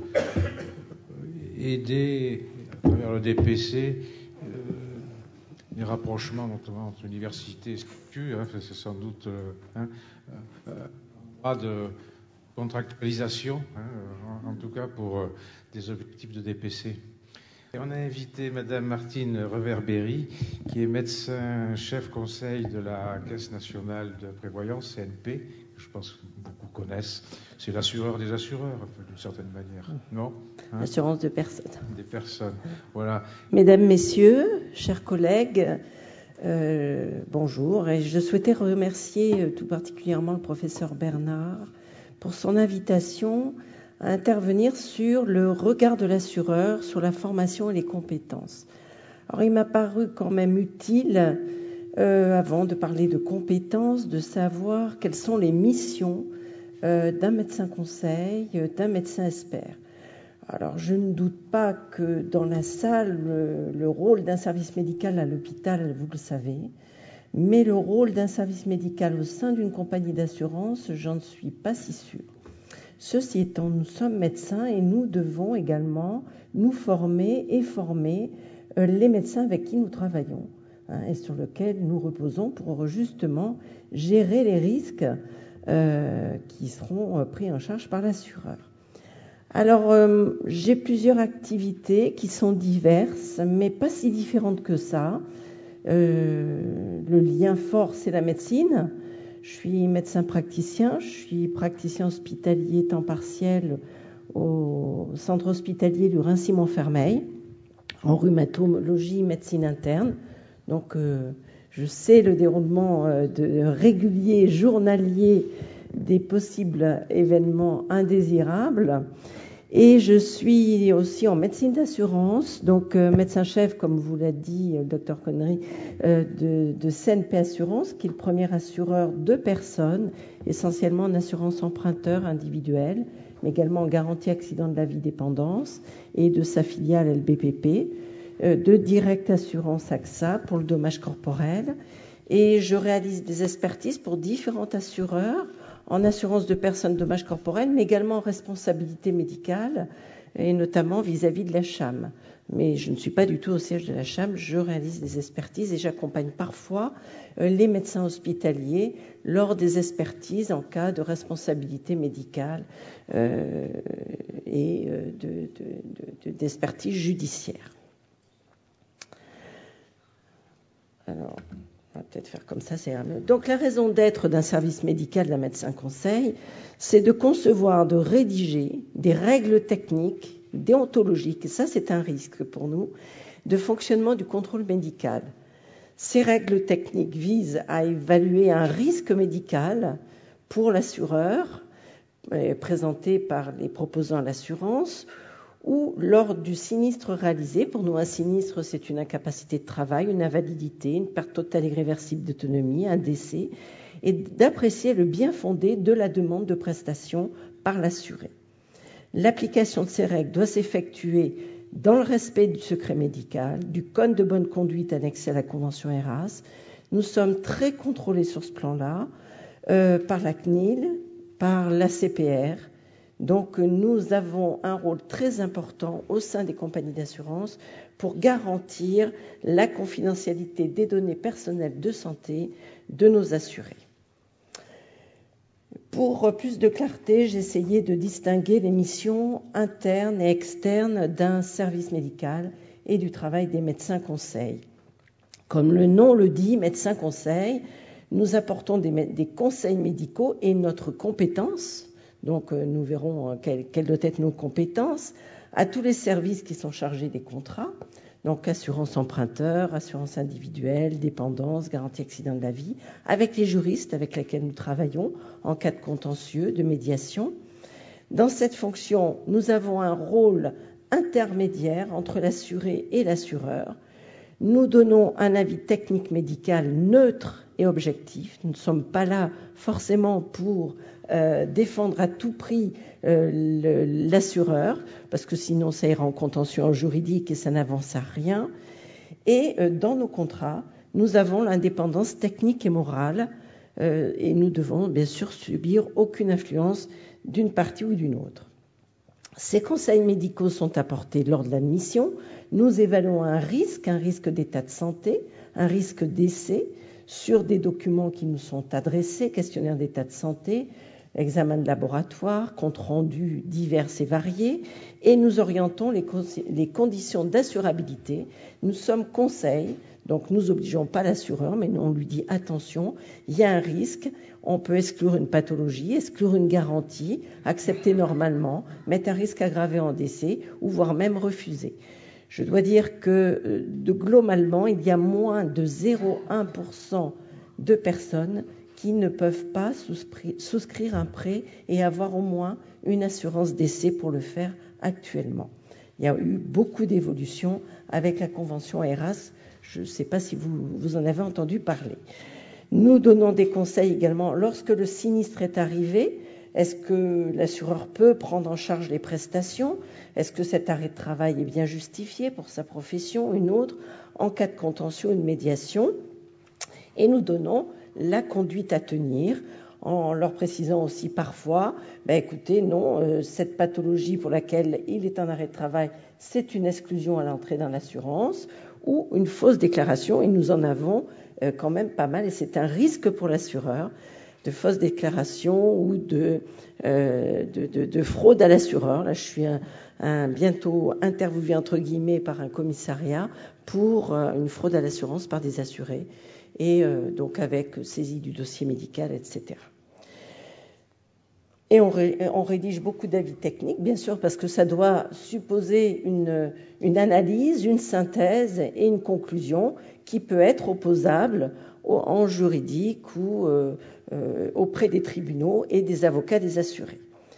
Speaker 1: aider, à travers le D P C, euh, les rapprochements, notamment entre université et S C Q. Hein, c'est sans doute euh, hein, euh, pas de contractualisation, hein, en, en tout cas pour euh, des objectifs de D P C. Et on a invité Madame Martine Reverberi, qui est médecin-chef conseil de la Caisse nationale de prévoyance, C N P, que je pense que beaucoup connaissent. C'est l'assureur des assureurs, un peu, d'une certaine manière, non hein?
Speaker 4: Assurance de personnes.
Speaker 1: Des personnes, voilà.
Speaker 4: Mesdames, Messieurs, chers collègues, euh, bonjour. Et je souhaitais remercier tout particulièrement le professeur Bernard pour son invitation à intervenir sur le regard de l'assureur, sur la formation et les compétences. Alors, il m'a paru quand même utile, euh, avant de parler de compétences, de savoir quelles sont les missions euh, d'un médecin conseil, d'un médecin expert. Alors, je ne doute pas que dans la salle, le, le rôle d'un service médical à l'hôpital, vous le savez, mais le rôle d'un service médical au sein d'une compagnie d'assurance, j'en suis pas si sûre. Ceci étant, nous sommes médecins et nous devons également nous former et former euh, les médecins avec qui nous travaillons hein, et sur lesquels nous reposons pour justement gérer les risques euh, qui seront euh, pris en charge par l'assureur. Alors, euh, j'ai plusieurs activités qui sont diverses, mais pas si différentes que ça. Euh, le lien fort, c'est la médecine. Je suis médecin praticien, je suis praticien hospitalier temps partiel au centre hospitalier du Raincy-Montfermeil, en rhumatologie, médecine interne. Donc, euh, je sais le déroulement euh, de, régulier, journalier des possibles événements indésirables. Et je suis aussi en médecine d'assurance, donc euh, médecin-chef, comme vous l'a dit le docteur Connery, euh, de, de C N P Assurance, qui est le premier assureur de personnes, essentiellement en assurance emprunteur individuelle, mais également en garantie accident de la vie dépendance, et de sa filiale L B P P, euh, de Direct Assurance A X A pour le dommage corporel. Et je réalise des expertises pour différents assureurs, en assurance de personnes dommages corporels, mais également en responsabilité médicale, et notamment vis-à-vis de la C H A M. Mais je ne suis pas du tout au siège de la C H A M, je réalise des expertises et j'accompagne parfois les médecins hospitaliers lors des expertises en cas de responsabilité médicale euh, et de, de, de, de, d'expertise judiciaire. Alors... on va peut-être faire comme ça, c'est mieux. Donc, la raison d'être d'un service médical d'un médecin conseil, c'est de concevoir, de rédiger des règles techniques, déontologiques, et ça, c'est un risque pour nous, de fonctionnement du contrôle médical. Ces règles techniques visent à évaluer un risque médical pour l'assureur, présenté par les proposants à l'assurance, ou lors du sinistre réalisé. Pour nous, un sinistre, c'est une incapacité de travail, une invalidité, une perte totale et irréversible d'autonomie, un décès, et d'apprécier le bien fondé de la demande de prestation par l'assuré. L'application de ces règles doit s'effectuer dans le respect du secret médical, du code de bonne conduite annexé à la Convention E R A S. Nous sommes très contrôlés sur ce plan-là, euh, par la C N I L, par l'A C P R. Donc, nous avons un rôle très important au sein des compagnies d'assurance pour garantir la confidentialité des données personnelles de santé de nos assurés. Pour plus de clarté, j'ai essayé de distinguer les missions internes et externes d'un service médical et du travail des médecins conseils. Comme le nom le dit, médecins conseils, nous apportons des, des conseils médicaux et notre compétence. Donc, nous verrons quelles, quelles doivent être nos compétences à tous les services qui sont chargés des contrats. Donc, assurance emprunteur, assurance individuelle, dépendance, garantie accident de la vie, avec les juristes avec lesquels nous travaillons en cas de contentieux, de médiation. Dans cette fonction, nous avons un rôle intermédiaire entre l'assuré et l'assureur. Nous donnons un avis technique médical neutre et objectif. Nous ne sommes pas là forcément pour euh, défendre à tout prix euh, le, l'assureur, parce que sinon ça ira en contentieux en juridique et ça n'avance à rien. Et euh, dans nos contrats, nous avons l'indépendance technique et morale, euh, et nous devons bien sûr subir aucune influence d'une partie ou d'une autre. Ces conseils médicaux sont apportés lors de l'admission. Nous évaluons un risque, un risque d'état de santé, un risque d'essai sur des documents qui nous sont adressés, questionnaire d'état de santé, examens de laboratoire, comptes rendus divers et variés, et nous orientons les, les conditions d'assurabilité. Nous sommes conseil, donc nous n'obligeons pas l'assureur, mais on lui dit attention, il y a un risque, on peut exclure une pathologie, exclure une garantie, accepter normalement, mettre un risque aggravé en décès, ou voire même refuser. Je dois dire que de, globalement, il y a moins de zéro virgule un pour cent de personnes qui ne peuvent pas souscrire un prêt et avoir au moins une assurance décès pour le faire actuellement. Il y a eu beaucoup d'évolutions avec la convention ERAS. Je ne sais pas si vous, vous en avez entendu parler. Nous donnons des conseils également lorsque le sinistre est arrivé. Est-ce que l'assureur peut prendre en charge les prestations? Est-ce que cet arrêt de travail est bien justifié pour sa profession, une autre, en cas de contentieux, une médiation? Et nous donnons la conduite à tenir en leur précisant aussi parfois, ben écoutez, non, euh, cette pathologie pour laquelle il est en arrêt de travail, c'est une exclusion à l'entrée dans l'assurance ou une fausse déclaration, et nous en avons euh, quand même pas mal, et c'est un risque pour l'assureur, de fausses déclarations ou de, euh, de, de, de fraude à l'assureur. Là, je suis un, un, bientôt interviewé, entre guillemets, par un commissariat pour euh, une fraude à l'assurance par des assurés, et euh, donc avec saisie du dossier médical, et cetera. Et on, ré, on rédige beaucoup d'avis techniques, bien sûr, parce que ça doit supposer une, une analyse, une synthèse et une conclusion qui peut être opposable au, en juridique ou euh, euh, auprès des tribunaux et des avocats des assurés.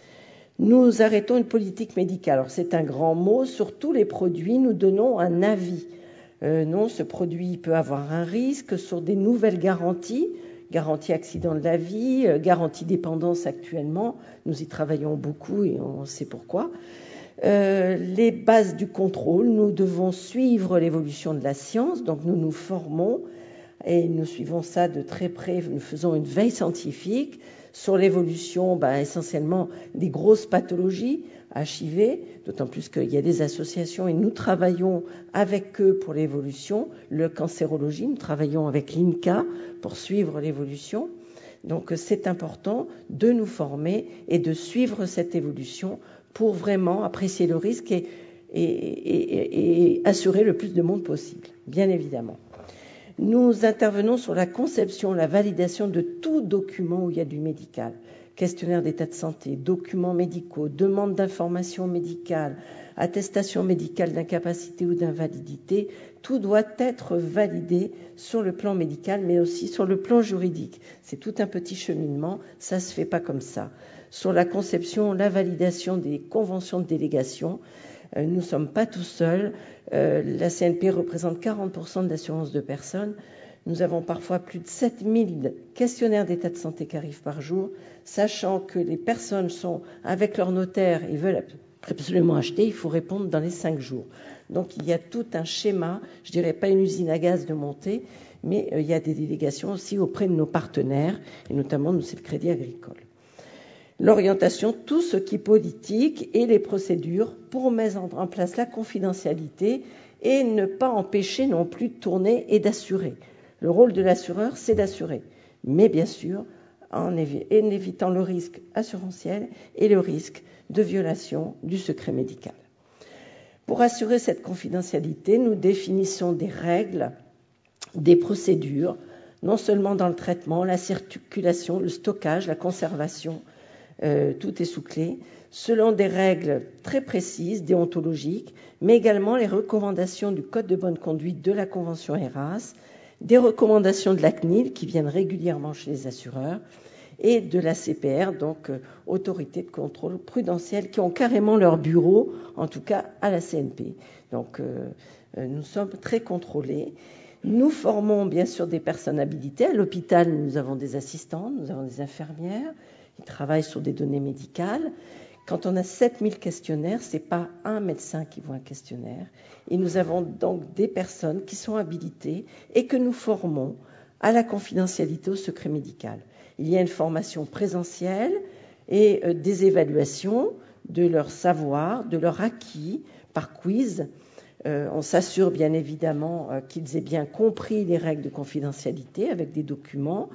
Speaker 4: Nous arrêtons une politique médicale. Alors c'est un grand mot. Sur tous les produits, nous donnons un avis. Euh, non, ce produit peut avoir un risque sur des nouvelles garanties, garantie accident de la vie, euh, garantie dépendance actuellement. Nous y travaillons beaucoup et on sait pourquoi. Euh, les bases du contrôle, nous devons suivre l'évolution de la science, donc nous nous formons et nous suivons ça de très près. Nous faisons une veille scientifique sur l'évolution, ben, essentiellement des grosses pathologies, H I V, d'autant plus qu'il y a des associations et nous travaillons avec eux pour l'évolution. Le cancérologie, nous travaillons avec l'I N C A pour suivre l'évolution. Donc c'est important de nous former et de suivre cette évolution pour vraiment apprécier le risque et, et, et, et assurer le plus de monde possible, bien évidemment. Nous intervenons sur la conception, la validation de tout document où il y a du médical. Questionnaire d'état de santé, documents médicaux, demande d'informations médicales, attestation médicale d'incapacité ou d'invalidité, tout doit être validé sur le plan médical, mais aussi sur le plan juridique. C'est tout un petit cheminement, ça ne se fait pas comme ça. Sur la conception, la validation des conventions de délégation, euh, nous ne sommes pas tout seuls. Euh, la C N P représente quarante pour cent de l'assurance de personnes. Nous avons parfois plus de sept mille questionnaires d'état de santé qui arrivent par jour, sachant que les personnes sont avec leur notaire et veulent absolument acheter, il faut répondre dans les cinq jours. Donc il y a tout un schéma, je dirais pas une usine à gaz de montée, mais euh, il y a des délégations aussi auprès de nos partenaires, et notamment nous, c'est le Crédit Agricole. L'orientation, tout ce qui est politique et les procédures pour mettre en place la confidentialité et ne pas empêcher non plus de tourner et d'assurer. Le rôle de l'assureur, c'est d'assurer, mais bien sûr, en évitant le risque assurantiel et le risque de violation du secret médical. Pour assurer cette confidentialité, nous définissons des règles, des procédures, non seulement dans le traitement, la circulation, le stockage, la conservation, euh, tout est sous clé, selon des règles très précises, déontologiques, mais également les recommandations du Code de bonne conduite de la Convention ERAS, des recommandations de la C N I L qui viennent régulièrement chez les assureurs et de la C P R, donc euh, autorité de contrôle prudentiel, qui ont carrément leur bureau, en tout cas à la C N P. Donc euh, euh, nous sommes très contrôlés. Nous formons bien sûr des personnes habilitées. À l'hôpital, nous avons des assistants, nous avons des infirmières qui travaillent sur des données médicales. Quand on a sept mille questionnaires, ce n'est pas un médecin qui voit un questionnaire. Et nous avons donc des personnes qui sont habilitées et que nous formons à la confidentialité, au secret médical. Il y a une formation présentielle et euh, des évaluations de leur savoir, de leur acquis par quiz. Euh, on s'assure bien évidemment euh, qu'ils aient bien compris les règles de confidentialité avec des documents.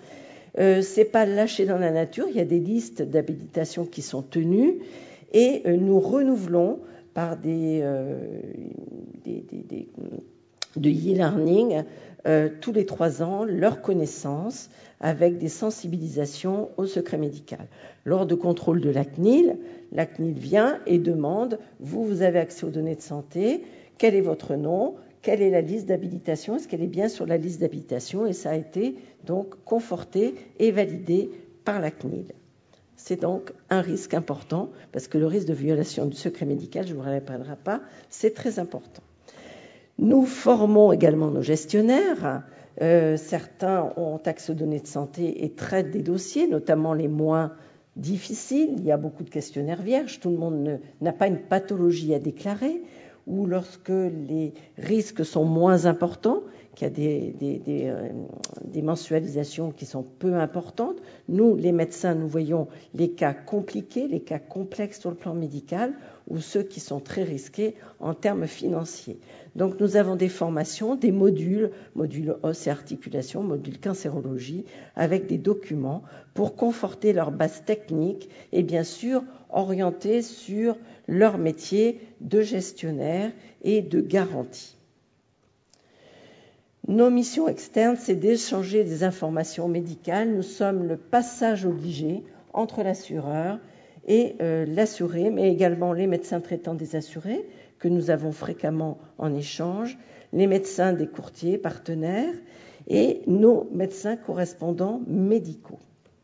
Speaker 4: Euh, c'est pas lâché dans la nature, il y a des listes d'habilitation qui sont tenues et euh, nous renouvelons par des, euh, des, des, des de e-learning euh, tous les trois ans leurs connaissances avec des sensibilisations au secret médical. Lors de contrôle de la C N I L, la C N I L vient et demande « vous, vous avez accès aux données de santé, quel est votre nom, quelle est la liste d'habilitation, est-ce qu'elle est bien sur la liste d'habilitation ?» Et ça a été donc conforté et validé par la C N I L. C'est donc un risque important, parce que le risque de violation du secret médical, je ne vous le rappellerai pas, c'est très important. Nous formons également nos gestionnaires. Euh, certains ont accès aux données de santé et traitent des dossiers, notamment les moins difficiles. Il y a beaucoup de questionnaires vierges. Tout le monde ne, n'a pas une pathologie à déclarer, ou lorsque les risques sont moins importants, qu'il y a des, des, des, euh, des mensualisations qui sont peu importantes. Nous, les médecins, nous voyons les cas compliqués, les cas complexes sur le plan médical, ou ceux qui sont très risqués en termes financiers. Donc nous avons des formations, des modules, modules os et articulation, module cancérologie, avec des documents pour conforter leur base technique et bien sûr orienter sur leur métier de gestionnaire et de garantie. Nos missions externes, c'est d'échanger des informations médicales. Nous sommes le passage obligé entre l'assureur et euh, l'assuré, mais également les médecins traitants des assurés, que nous avons fréquemment en échange, les médecins des courtiers partenaires et nos médecins correspondants médicaux.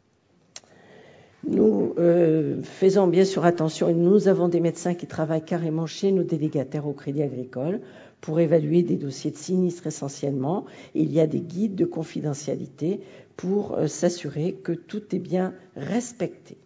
Speaker 4: Nous euh, faisons bien sûr attention et nous avons des médecins qui travaillent carrément chez nos délégataires au Crédit Agricole pour évaluer des dossiers de sinistres essentiellement. Il y a des guides de confidentialité pour euh, s'assurer que tout est bien respecté.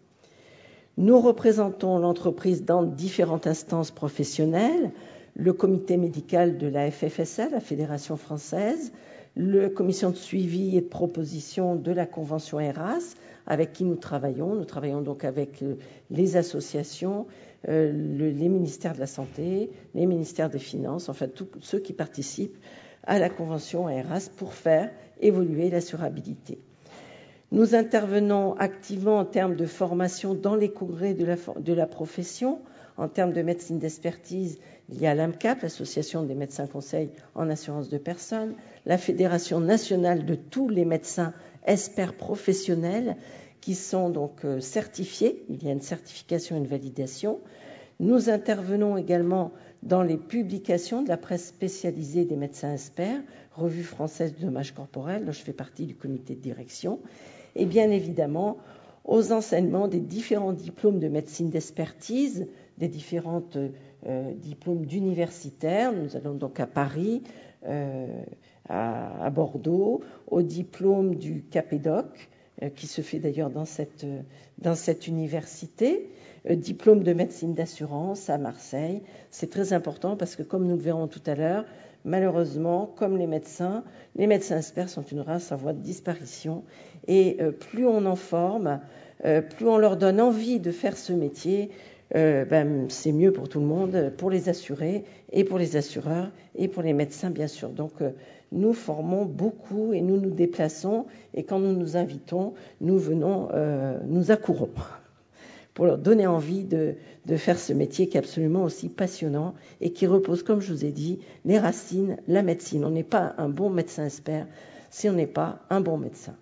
Speaker 4: Nous représentons l'entreprise dans différentes instances professionnelles, le comité médical de la F F S A, la Fédération française, la commission de suivi et de proposition de la convention ERAS, avec qui nous travaillons. Nous travaillons donc avec les associations, euh, le, les ministères de la Santé, les ministères des Finances, enfin tous ceux qui participent à la convention ERAS pour faire évoluer l'assurabilité. Nous intervenons activement en termes de formation dans les congrès de la, de la profession. En termes de médecine d'expertise, il y a l'A M C A P, l'Association des médecins conseils en assurance de personnes, la Fédération nationale de tous les médecins experts professionnels qui sont donc certifiés. Il y a une certification et une validation. Nous intervenons également dans les publications de la presse spécialisée des médecins experts, Revue française du dommage corporel, dont je fais partie du comité de direction, et bien évidemment aux enseignements des différents diplômes de médecine d'expertise, des différents euh, diplômes d'universitaires. Nous allons donc à Paris, euh, à, à Bordeaux, au diplôme du CAPEDOC, euh, qui se fait d'ailleurs dans cette, euh, dans cette université, euh, diplôme de médecine d'assurance à Marseille. C'est très important parce que, comme nous le verrons tout à l'heure, malheureusement, comme les médecins, les médecins experts sont une race en voie de disparition. Et euh, plus on en forme, euh, plus on leur donne envie de faire ce métier, euh, ben, c'est mieux pour tout le monde, pour les assurés et pour les assureurs et pour les médecins, bien sûr. Donc, euh, nous formons beaucoup et nous nous déplaçons. Et quand nous nous invitons, nous venons, euh, nous accourons pour leur donner envie de, de faire ce métier qui est absolument aussi passionnant et qui repose, comme je vous ai dit, les racines, la médecine. On n'est pas un bon médecin expert si on n'est pas un bon médecin.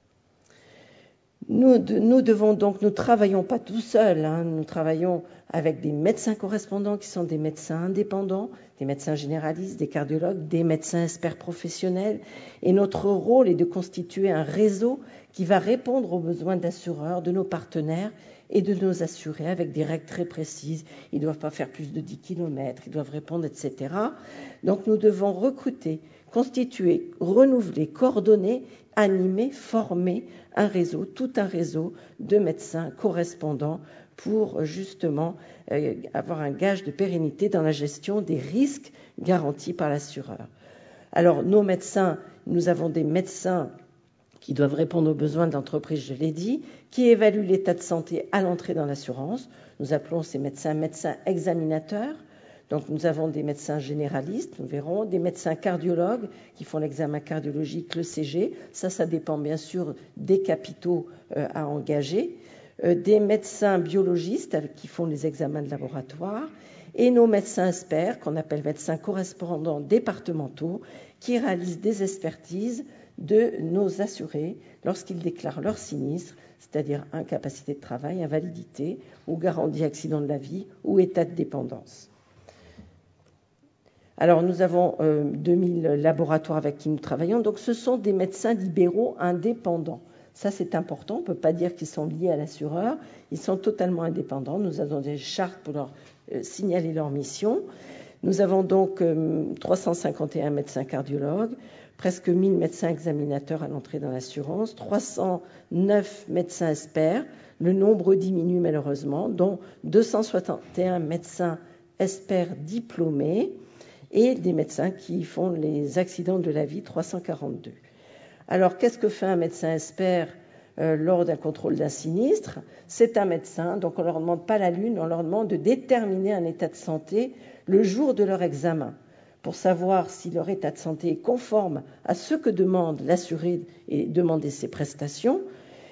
Speaker 4: Nous, de, nous devons donc, nous ne travaillons pas tout seuls, hein, nous travaillons avec des médecins correspondants qui sont des médecins indépendants, des médecins généralistes, des cardiologues, des médecins experts professionnels. Et notre rôle est de constituer un réseau qui va répondre aux besoins d'assureurs, de nos partenaires et de nos assurés avec des règles très précises. Ils ne doivent pas faire plus de dix kilomètres, ils doivent répondre, et cetera. Donc nous devons recruter, constituer, renouveler, coordonner, animer, former un réseau, tout un réseau de médecins correspondants pour justement euh, avoir un gage de pérennité dans la gestion des risques garantis par l'assureur. Alors nos médecins, nous avons des médecins qui doivent répondre aux besoins de l'entreprise, je l'ai dit, qui évaluent l'état de santé à l'entrée dans l'assurance. Nous appelons ces médecins médecins examinateurs. Donc nous avons des médecins généralistes, nous verrons, des médecins cardiologues qui font l'examen cardiologique, le C G, ça, ça dépend bien sûr des capitaux euh, à engager, euh, des médecins biologistes qui font les examens de laboratoire, et nos médecins experts, qu'on appelle médecins correspondants départementaux, qui réalisent des expertises de nos assurés lorsqu'ils déclarent leur sinistre, c'est-à-dire incapacité de travail, invalidité ou garantie accident de la vie ou état de dépendance. Alors, nous avons euh, deux mille laboratoires avec qui nous travaillons. Donc, ce sont des médecins libéraux indépendants. Ça, c'est important. On ne peut pas dire qu'ils sont liés à l'assureur. Ils sont totalement indépendants. Nous avons des chartes pour leur euh, signaler leur mission. Nous avons donc euh, trois cent cinquante et un médecins cardiologues, presque mille médecins examinateurs à l'entrée dans l'assurance, trois cent neuf médecins experts. Le nombre diminue malheureusement, dont deux cent soixante et un médecins experts diplômés, et des médecins qui font les accidents de la vie, trois cent quarante-deux. Alors, qu'est-ce que fait un médecin expert euh, lors d'un contrôle d'un sinistre? C'est un médecin, donc on ne leur demande pas la lune, on leur demande de déterminer un état de santé le jour de leur examen, pour savoir si leur état de santé est conforme à ce que demande l'assuré et demander ses prestations,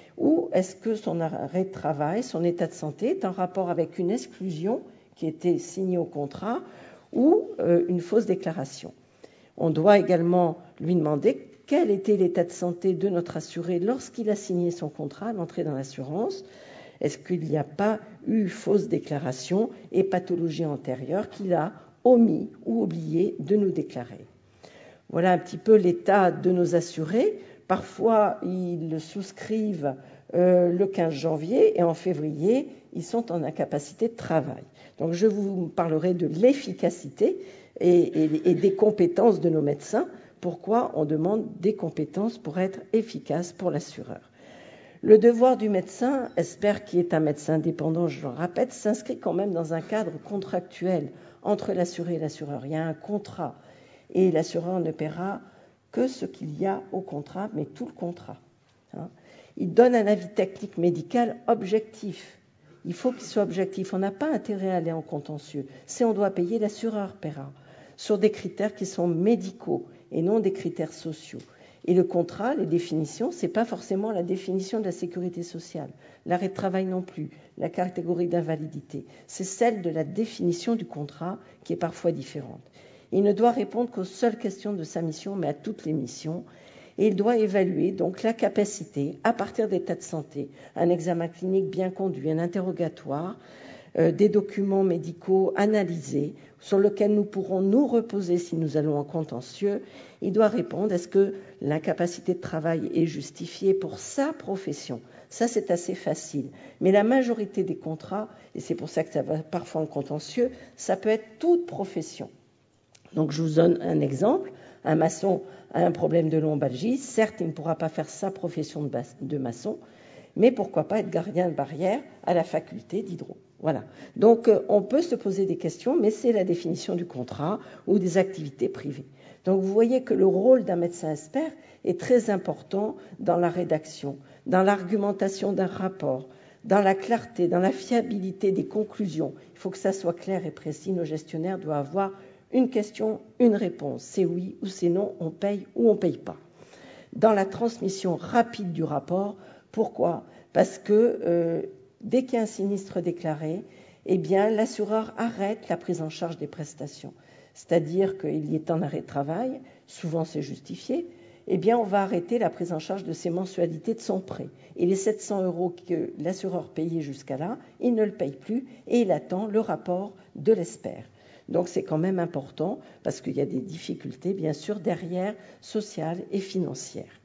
Speaker 4: ou est-ce que son arrêt de travail, son état de santé est en rapport avec une exclusion qui était signée au contrat, ou euh, une fausse déclaration. On doit également lui demander quel était l'état de santé de notre assuré lorsqu'il a signé son contrat à l'entrée dans l'assurance. Est-ce qu'il n'y a pas eu fausse déclaration et pathologie antérieure qu'il a omis ou oublié de nous déclarer? Voilà un petit peu l'état de nos assurés. Parfois, ils souscrivent euh, le quinze janvier et en février, ils sont en incapacité de travail. Donc, je vous parlerai de l'efficacité et, et, et des compétences de nos médecins. Pourquoi on demande des compétences pour être efficace pour l'assureur? Le devoir du médecin, espère qui est un médecin indépendant, je le répète, s'inscrit quand même dans un cadre contractuel entre l'assuré et l'assureur. Il y a un contrat et l'assureur ne paiera que ce qu'il y a au contrat, mais tout le contrat. Hein. Il donne un avis technique médical objectif. Il faut qu'il soit objectif. On n'a pas intérêt à aller en contentieux. Si on doit payer, l'assureur paiera sur des critères qui sont médicaux et non des critères sociaux. Et le contrat, les définitions, ce n'est pas forcément la définition de la sécurité sociale. L'arrêt de travail non plus, la catégorie d'invalidité. C'est celle de la définition du contrat qui est parfois différente. Il ne doit répondre qu'aux seules questions de sa mission, mais à toutes les missions. Et il doit évaluer donc la capacité, à partir d'états de santé, un examen clinique bien conduit, un interrogatoire, euh, des documents médicaux analysés, sur lesquels nous pourrons nous reposer si nous allons en contentieux. Il doit répondre, est-ce que l'incapacité de travail est justifiée pour sa profession? Ça, c'est assez facile. Mais la majorité des contrats, et c'est pour ça que ça va parfois en contentieux, ça peut être toute profession. Donc, je vous donne un exemple. Un maçon a un problème de lombalgie. Certes, il ne pourra pas faire sa profession de, bas- de maçon, mais pourquoi pas être gardien de barrière à la faculté d'hydro. Voilà. Donc, euh, on peut se poser des questions, mais c'est la définition du contrat ou des activités privées. Donc, vous voyez que le rôle d'un médecin expert est très important dans la rédaction, dans l'argumentation d'un rapport, dans la clarté, dans la fiabilité des conclusions. Il faut que ça soit clair et précis. Nos gestionnaires doivent avoir une question, une réponse. C'est oui ou c'est non, on paye ou on ne paye pas. Dans la transmission rapide du rapport, pourquoi? Parce que euh, dès qu'il y a un sinistre déclaré, eh bien, l'assureur arrête la prise en charge des prestations. C'est-à-dire qu'il y est en arrêt de travail, souvent c'est justifié, eh bien, on va arrêter la prise en charge de ses mensualités de son prêt. Et les sept cents euros que l'assureur payait jusqu'à là, il ne le paye plus et il attend le rapport de l'expert. Donc, c'est quand même important parce qu'il y a des difficultés, bien sûr, derrière, sociales et financières.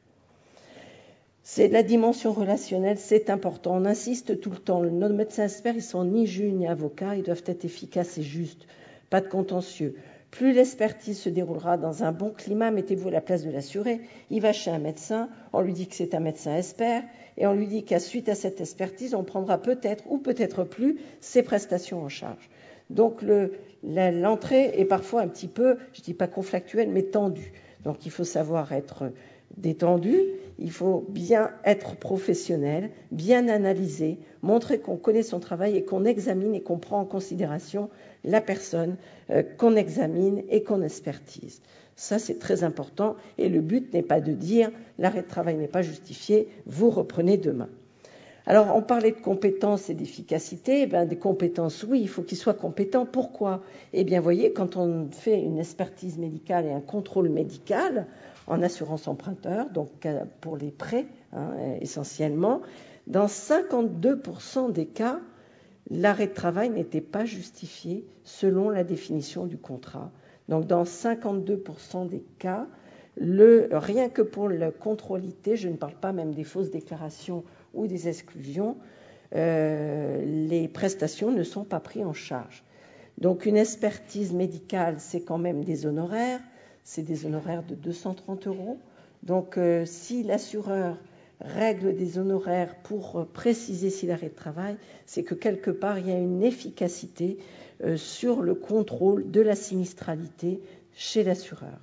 Speaker 4: C'est la dimension relationnelle, c'est important. On insiste tout le temps. Nos médecins experts, ils sont ni juges ni avocats, ils doivent être efficaces et justes, pas de contentieux. Plus l'expertise se déroulera dans un bon climat, mettez-vous à la place de l'assuré. Il va chez un médecin, on lui dit que c'est un médecin expert, et on lui dit qu'à suite à cette expertise, on prendra peut-être ou peut-être plus ses prestations en charge. Donc le, la, l'entrée est parfois un petit peu, je ne dis pas conflictuelle, mais tendue. Donc il faut savoir être détendu. Il faut bien être professionnel, bien analyser, montrer qu'on connaît son travail et qu'on examine et qu'on prend en considération la personne euh, qu'on examine et qu'on expertise. Ça, c'est très important. Et le but n'est pas de dire l'arrêt de travail n'est pas justifié, vous reprenez demain. Alors, on parlait de compétences et d'efficacité. Eh bien, des compétences, oui, il faut qu'ils soient compétents. Pourquoi ? Eh bien, vous voyez, quand on fait une expertise médicale et un contrôle médical en assurance emprunteur, donc pour les prêts hein, essentiellement, dans cinquante-deux pour cent des cas, l'arrêt de travail n'était pas justifié selon la définition du contrat. Donc, dans cinquante-deux pour cent des cas, le, rien que pour le contrôlité, je ne parle pas même des fausses déclarations ou des exclusions, euh, les prestations ne sont pas prises en charge. Donc une expertise médicale, c'est quand même des honoraires, c'est des honoraires de deux cent trente euros. Donc euh, si l'assureur règle des honoraires pour euh, préciser si l'arrêt de travail, c'est que quelque part il y a une efficacité euh, sur le contrôle de la sinistralité chez l'assureur.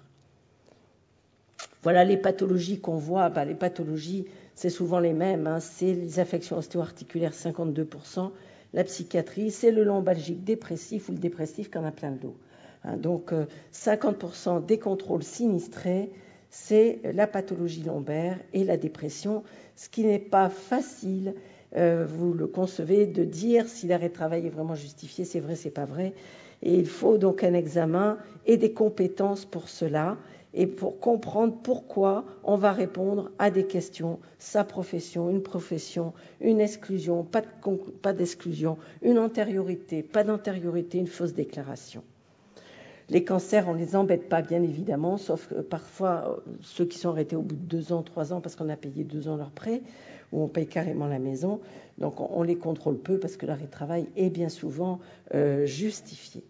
Speaker 4: Voilà les pathologies qu'on voit. Ben, les pathologies, c'est souvent les mêmes. Hein. C'est les affections ostéo-articulaires, cinquante-deux pour cent. La psychiatrie, c'est le lombalgique dépressif ou le dépressif qui en a plein le dos. Hein. Donc, euh, cinquante pour cent des contrôles sinistrés, c'est la pathologie lombaire et la dépression, ce qui n'est pas facile, euh, vous le concevez, de dire si l'arrêt de travail est vraiment justifié. C'est vrai, c'est pas vrai. Et il faut donc un examen et des compétences pour cela. Et pour comprendre pourquoi on va répondre à des questions, sa profession, une profession, une exclusion, pas, de, pas d'exclusion, une antériorité, pas d'antériorité, une fausse déclaration. Les cancers, on ne les embête pas, bien évidemment, sauf que parfois ceux qui sont arrêtés au bout de deux ans, trois ans, parce qu'on a payé deux ans leur prêt, ou on paye carrément la maison, donc on, on les contrôle peu parce que l'arrêt de travail est bien souvent euh, justifié.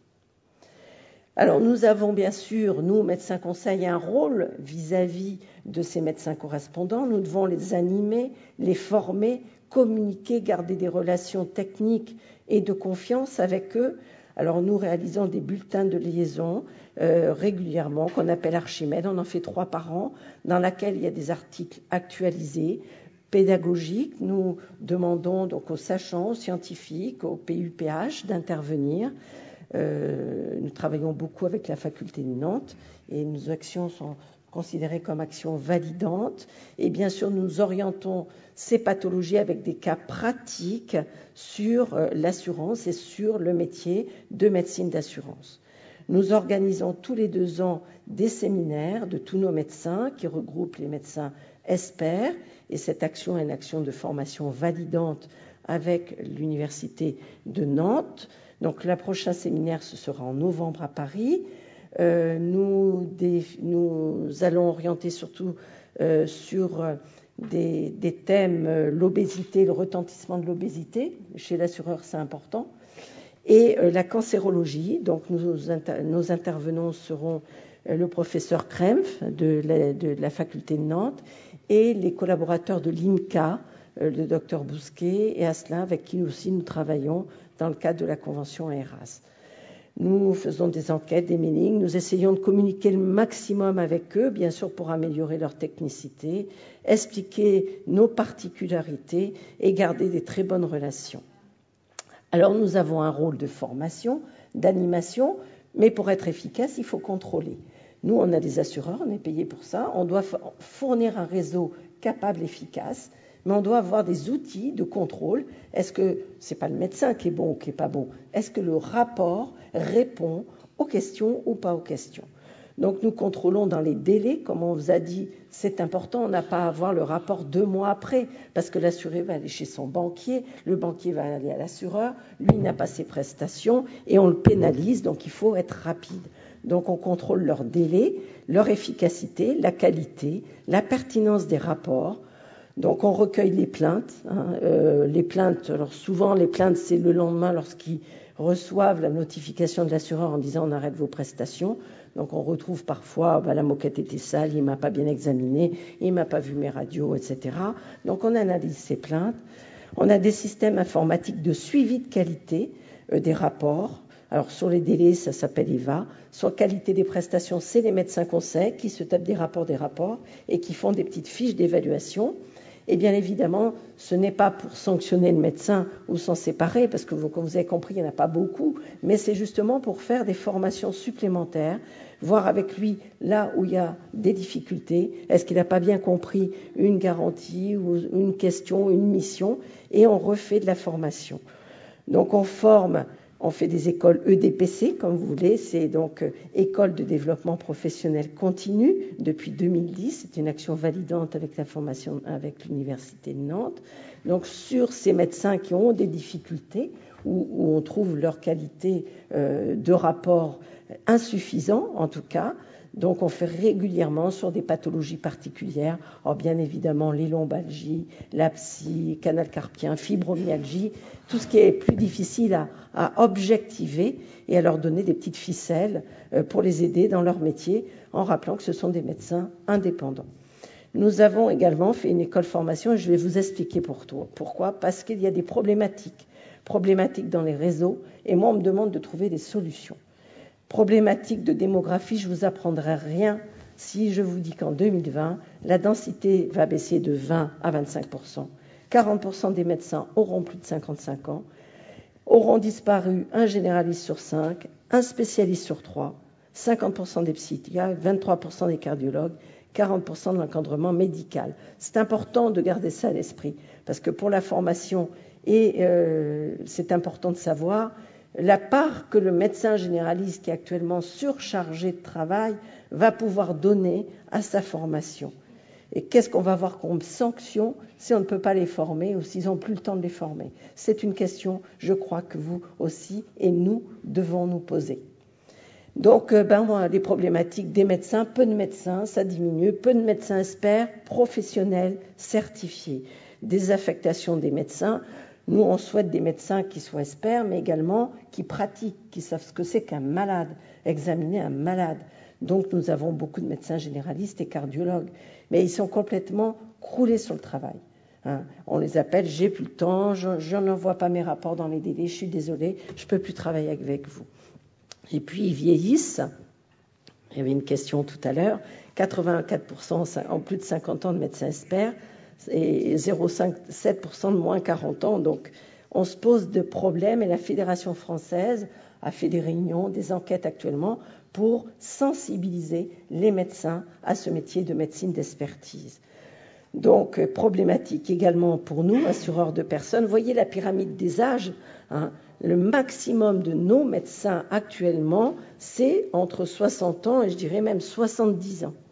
Speaker 4: Alors nous avons bien sûr, nous, médecins conseils, un rôle vis-à-vis de ces médecins correspondants. Nous devons les animer, les former, communiquer, garder des relations techniques et de confiance avec eux. Alors nous réalisons des bulletins de liaison euh, régulièrement, qu'on appelle Archimède. On en fait trois par an, dans lesquels il y a des articles actualisés, pédagogiques. Nous demandons donc aux sachants, aux scientifiques, au P U P H d'intervenir. Euh, nous travaillons beaucoup avec la faculté de Nantes et nos actions sont considérées comme actions validantes. Et bien sûr, nous orientons ces pathologies avec des cas pratiques sur euh, l'assurance et sur le métier de médecine d'assurance. Nous organisons tous les deux ans des séminaires de tous nos médecins qui regroupent les médecins experts. Et cette action est une action de formation validante avec l'université de Nantes. Donc, le prochain séminaire, ce sera en novembre à Paris. Euh, nous, des, nous allons orienter surtout euh, sur des, des thèmes, euh, l'obésité, le retentissement de l'obésité. Chez l'assureur, c'est important. Et euh, la cancérologie. Donc, nous, inter, nos intervenants seront euh, le professeur Krempf de la, de la faculté de Nantes et les collaborateurs de l'I N C A, euh, le docteur Bousquet et Asselin, avec qui nous aussi nous travaillons dans le cadre de la convention ERAS. Nous faisons des enquêtes, des mailings, nous essayons de communiquer le maximum avec eux, bien sûr pour améliorer leur technicité, expliquer nos particularités et garder des très bonnes relations. Alors nous avons un rôle de formation, d'animation, mais pour être efficace, il faut contrôler. Nous, on a des assureurs, on est payé pour ça, on doit fournir un réseau capable, efficace, mais on doit avoir des outils de contrôle. Est-ce que ce n'est pas le médecin qui est bon ou qui n'est pas bon ? Est-ce que le rapport répond aux questions ou pas aux questions ? Donc nous contrôlons dans les délais, comme on vous a dit, c'est important, on n'a pas à avoir le rapport deux mois après, parce que l'assuré va aller chez son banquier, le banquier va aller à l'assureur, lui n'a pas ses prestations et on le pénalise, donc il faut être rapide. Donc on contrôle leur délai, leur efficacité, la qualité, la pertinence des rapports. Donc on recueille les plaintes. Hein, euh, les plaintes, alors souvent les plaintes c'est le lendemain lorsqu'ils reçoivent la notification de l'assureur en disant on arrête vos prestations. Donc on retrouve parfois bah, la moquette était sale, il m'a pas bien examiné, il m'a pas vu mes radios, et cetera. Donc on analyse ces plaintes. On a des systèmes informatiques de suivi de qualité euh, des rapports. Alors sur les délais, ça s'appelle E V A. Sur qualité des prestations, c'est les médecins conseils qui se tapent des rapports, des rapports et qui font des petites fiches d'évaluation. Et bien évidemment, ce n'est pas pour sanctionner le médecin ou s'en séparer, parce que vous, comme vous avez compris, il n'y en a pas beaucoup, mais c'est justement pour faire des formations supplémentaires, voir avec lui là où il y a des difficultés, est-ce qu'il n'a pas bien compris une garantie ou une question, une mission, et on refait de la formation. Donc on forme, on fait des écoles E D P C, comme vous voulez, c'est donc euh, École de développement professionnel continu depuis deux mille dix, c'est une action validante avec la formation avec l'Université de Nantes. Donc sur ces médecins qui ont des difficultés, où, où on trouve leur qualité euh, de rapport insuffisant en tout cas, donc on fait régulièrement sur des pathologies particulières, alors bien évidemment les lombalgies, la psy, canal carpien, fibromyalgie, tout ce qui est plus difficile à, à objectiver et à leur donner des petites ficelles pour les aider dans leur métier, en rappelant que ce sont des médecins indépendants. Nous avons également fait une école formation et je vais vous expliquer pour toi. Pourquoi ? Parce qu'il y a des problématiques, problématiques dans les réseaux et moi on me demande de trouver des solutions. Problématique de démographie, je ne vous apprendrai rien si je vous dis qu'en deux mille vingt, la densité va baisser de vingt à vingt-cinq pour cent. quarante pour cent des médecins auront plus de cinquante-cinq ans, auront disparu un généraliste sur cinq, un spécialiste sur trois, cinquante pour cent des psychiatres, vingt-trois pour cent des cardiologues, quarante pour cent de l'encadrement médical. C'est important de garder ça à l'esprit, parce que pour la formation, et euh, c'est important de savoir, la part que le médecin généraliste qui est actuellement surchargé de travail va pouvoir donner à sa formation. Et qu'est-ce qu'on va avoir comme sanction si on ne peut pas les former ou s'ils n'ont plus le temps de les former ? C'est une question, je crois, que vous aussi et nous devons nous poser. Donc, ben, les problématiques des médecins, peu de médecins, ça diminue, peu de médecins experts, professionnels, certifiés. Des affectations des médecins. Nous, on souhaite des médecins qui soient experts, mais également qui pratiquent, qui savent ce que c'est qu'un malade, examiner un malade. Donc, nous avons beaucoup de médecins généralistes et cardiologues, mais ils sont complètement croulés sur le travail. Hein. On les appelle, j'ai plus le temps, je, je n'envoie pas mes rapports dans les délais, je suis désolé, je ne peux plus travailler avec vous. Et puis, ils vieillissent. Il y avait une question tout à l'heure, quatre-vingt-quatre pour cent en plus de cinquante ans de médecins experts, et zéro virgule sept pour cent de moins quarante ans. Donc, on se pose de problèmes et la Fédération française a fait des réunions, des enquêtes actuellement pour sensibiliser les médecins à ce métier de médecine d'expertise. Donc, problématique également pour nous, assureurs de personnes. Vous voyez la pyramide des âges, hein, le maximum de nos médecins actuellement, c'est entre soixante ans et je dirais même soixante-dix ans.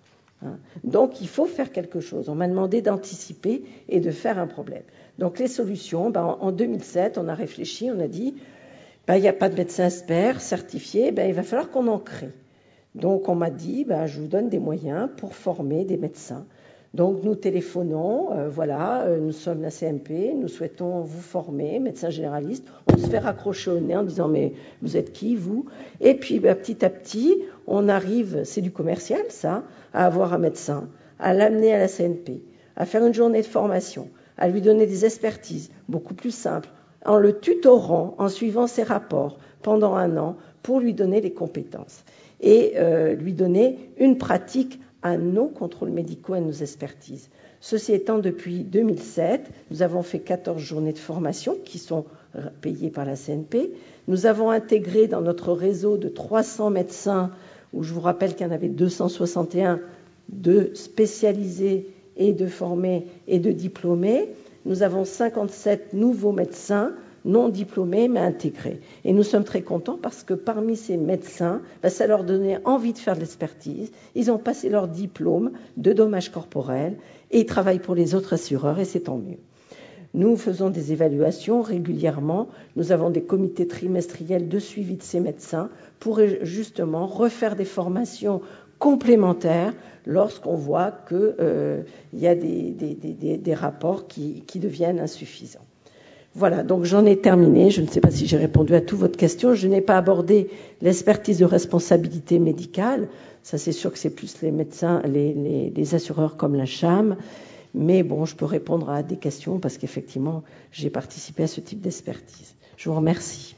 Speaker 4: Donc, il faut faire quelque chose. On m'a demandé d'anticiper et de faire un problème. Donc, les solutions, ben, en deux mille sept, on a réfléchi, on a dit, ben, il n'y a pas de médecin expert certifié, ben, il va falloir qu'on en crée. Donc, on m'a dit, ben, je vous donne des moyens pour former des médecins. Donc, nous téléphonons, euh, voilà, euh, nous sommes la C M P, nous souhaitons vous former, médecin généraliste. On se fait raccrocher au nez en disant, mais vous êtes qui, vous ? Et puis, ben, petit à petit, on arrive, c'est du commercial, ça, à avoir un médecin, à l'amener à la C N P, à faire une journée de formation, à lui donner des expertises beaucoup plus simples, en le tutorant, en suivant ses rapports pendant un an pour lui donner les compétences et euh, lui donner une pratique à nos contrôles médicaux, à nos expertises. Ceci étant, depuis deux mille sept, nous avons fait quatorze journées de formation qui sont payées par la C N P. Nous avons intégré dans notre réseau de trois cents médecins, où je vous rappelle qu'il y en avait deux cent soixante et un de spécialisés et de formés et de diplômés. Nous avons cinquante-sept nouveaux médecins non diplômés mais intégrés. Et nous sommes très contents parce que parmi ces médecins, ben, ça leur donnait envie de faire de l'expertise. Ils ont passé leur diplôme de dommages corporels et ils travaillent pour les autres assureurs et c'est tant mieux. Nous faisons des évaluations régulièrement. Nous avons des comités trimestriels de suivi de ces médecins pour justement refaire des formations complémentaires lorsqu'on voit qu'il euh, y a des, des, des, des rapports qui, qui deviennent insuffisants. Voilà, donc j'en ai terminé. Je ne sais pas si j'ai répondu à toutes votre question. Je n'ai pas abordé l'expertise de responsabilité médicale. Ça, c'est sûr que c'est plus les médecins, les, les, les assureurs comme la C H A M. Mais bon, je peux répondre à des questions parce qu'effectivement, j'ai participé à ce type d'expertise. Je vous remercie.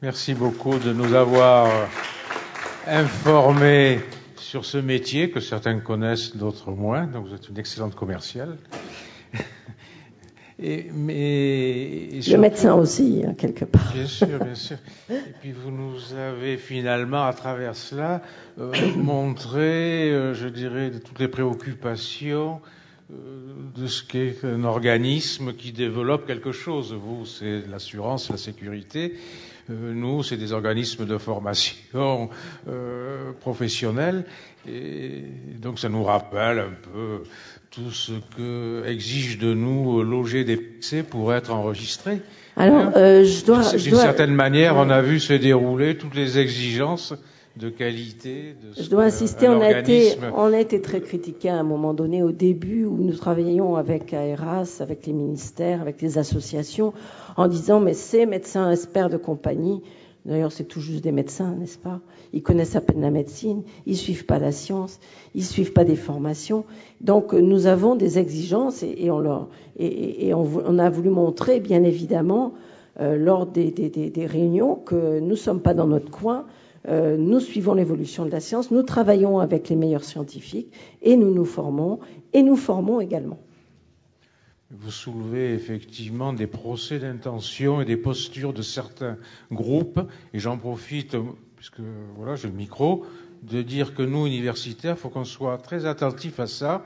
Speaker 1: Merci beaucoup de nous avoir informés sur ce métier que certains connaissent, d'autres moins. Donc vous êtes une excellente commerciale. Et, mais, et surtout,
Speaker 4: le médecin aussi, hein, quelque part.
Speaker 1: Bien sûr, bien sûr. Et puis vous nous avez finalement, à travers cela, euh, montré, euh, je dirais, de toutes les préoccupations euh, de ce qu'est un organisme qui développe quelque chose. Vous, c'est l'assurance, la sécurité. Euh, nous, c'est des organismes de formation euh, professionnelle. Et donc ça nous rappelle un peu tout ce que exige de nous loger des P C pour être enregistrés.
Speaker 4: Alors,
Speaker 1: hein
Speaker 4: euh, je dois...
Speaker 1: D'une
Speaker 4: je dois,
Speaker 1: certaine manière, on a vu se dérouler toutes les exigences de qualité de ce
Speaker 4: Je dois insister, on a, été,
Speaker 1: organisme...
Speaker 4: on a été très critiqués à un moment donné au début où nous travaillions avec A R A S, avec les ministères, avec les associations, en disant mais ces médecins experts de compagnie, d'ailleurs c'est tout juste des médecins, n'est-ce pas? Ils connaissent à peine la médecine, ils suivent pas la science, ils suivent pas des formations. Donc nous avons des exigences et, et, on, leur, et, et on, on a voulu montrer bien évidemment euh, lors des, des, des, des réunions que nous sommes pas dans notre coin. Euh, nous suivons l'évolution de la science, nous travaillons avec les meilleurs scientifiques et nous nous formons et nous formons également.
Speaker 1: Vous soulevez effectivement des procès d'intention et des postures de certains groupes, et j'en profite, puisque voilà, j'ai le micro, de dire que nous, universitaires, il faut qu'on soit très attentifs à ça.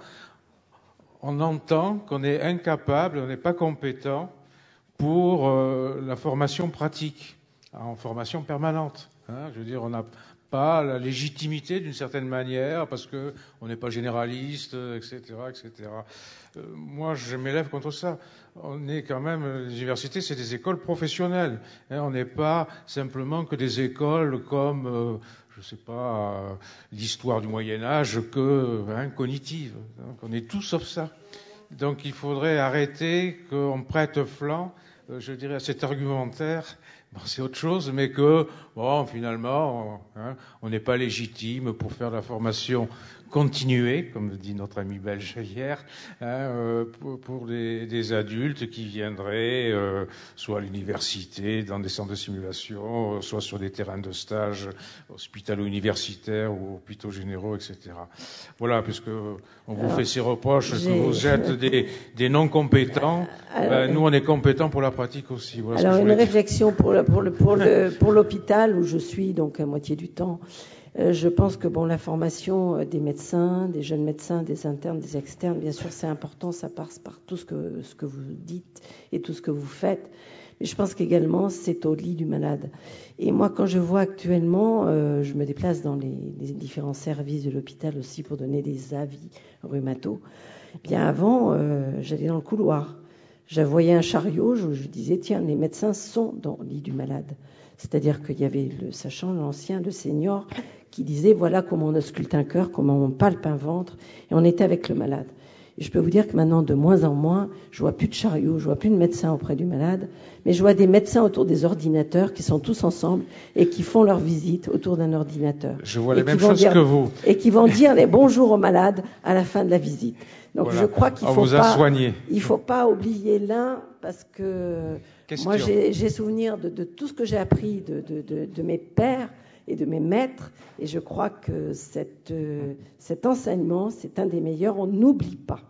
Speaker 1: On entend qu'on est incapable, on n'est pas compétent pour euh, la formation pratique, en formation permanente. Hein, je veux dire, on n'a pas la légitimité d'une certaine manière parce que on n'est pas généraliste, et cetera, et cetera. Euh, moi, je m'élève contre ça. On est quand même, les universités, c'est des écoles professionnelles. Hein, on n'est pas simplement que des écoles comme, euh, je sais pas, euh, l'histoire du Moyen Âge, que hein, cognitive. Donc, on est tout sauf ça. Donc, il faudrait arrêter qu'on prête flanc, euh, je dirais, à cet argumentaire. Bon, c'est autre chose, mais que, bon, finalement, on n'est hein, pas légitime pour faire la formation continuée, comme dit notre ami belge hier, hein, euh, pour, pour des, des adultes qui viendraient euh, soit à l'université, dans des centres de simulation, euh, soit sur des terrains de stage hospitalo-universitaires ou hôpitaux généraux, et cetera. Voilà, puisque on vous alors, fait ces reproches que vous êtes des, des non-compétents, alors, ben, nous on est compétents pour la pratique aussi. Voilà
Speaker 4: alors,
Speaker 1: ce que
Speaker 4: une
Speaker 1: je
Speaker 4: réflexion pour, le, pour, le, pour, le, pour l'hôpital où je suis, donc à moitié du temps. Euh, je pense que bon, la formation des médecins, des jeunes médecins, des internes, des externes, bien sûr, c'est important, ça passe par tout ce que, ce que vous dites et tout ce que vous faites. Mais je pense qu'également, c'est au lit du malade. Et moi, quand je vois actuellement, euh, je me déplace dans les, les différents services de l'hôpital aussi pour donner des avis rhumato. Bien avant, euh, j'allais dans le couloir. Je voyais un chariot, je, je disais, tiens, les médecins sont dans le lit du malade. C'est-à-dire qu'il y avait le sachant, l'ancien, le senior, qui disait, voilà comment on ausculte un cœur, comment on palpe un ventre, et on était avec le malade. Et je peux vous dire que maintenant, de moins en moins, je vois plus de chariot, je vois plus de médecins auprès du malade, mais je vois des médecins autour des ordinateurs qui sont tous ensemble et qui font leur visite autour d'un ordinateur.
Speaker 1: Je vois les
Speaker 4: et
Speaker 1: mêmes choses
Speaker 4: dire,
Speaker 1: que vous.
Speaker 4: Et qui vont dire les bonjours aux malades à la fin de la visite. Donc
Speaker 1: voilà.
Speaker 4: je crois qu'il
Speaker 1: on
Speaker 4: faut
Speaker 1: vous a
Speaker 4: pas,
Speaker 1: soigné.
Speaker 4: il faut pas oublier l'un parce que
Speaker 1: Question.
Speaker 4: moi j'ai, j'ai souvenir de, de tout ce que j'ai appris de, de, de, de mes pères et de mes maîtres, et je crois que cette, euh, cet enseignement, c'est un des meilleurs, on n'oublie pas.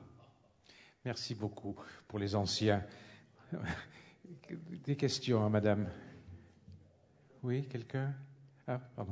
Speaker 1: Merci beaucoup pour les anciens. Des questions, hein, madame? Oui, quelqu'un? Ah, pardon.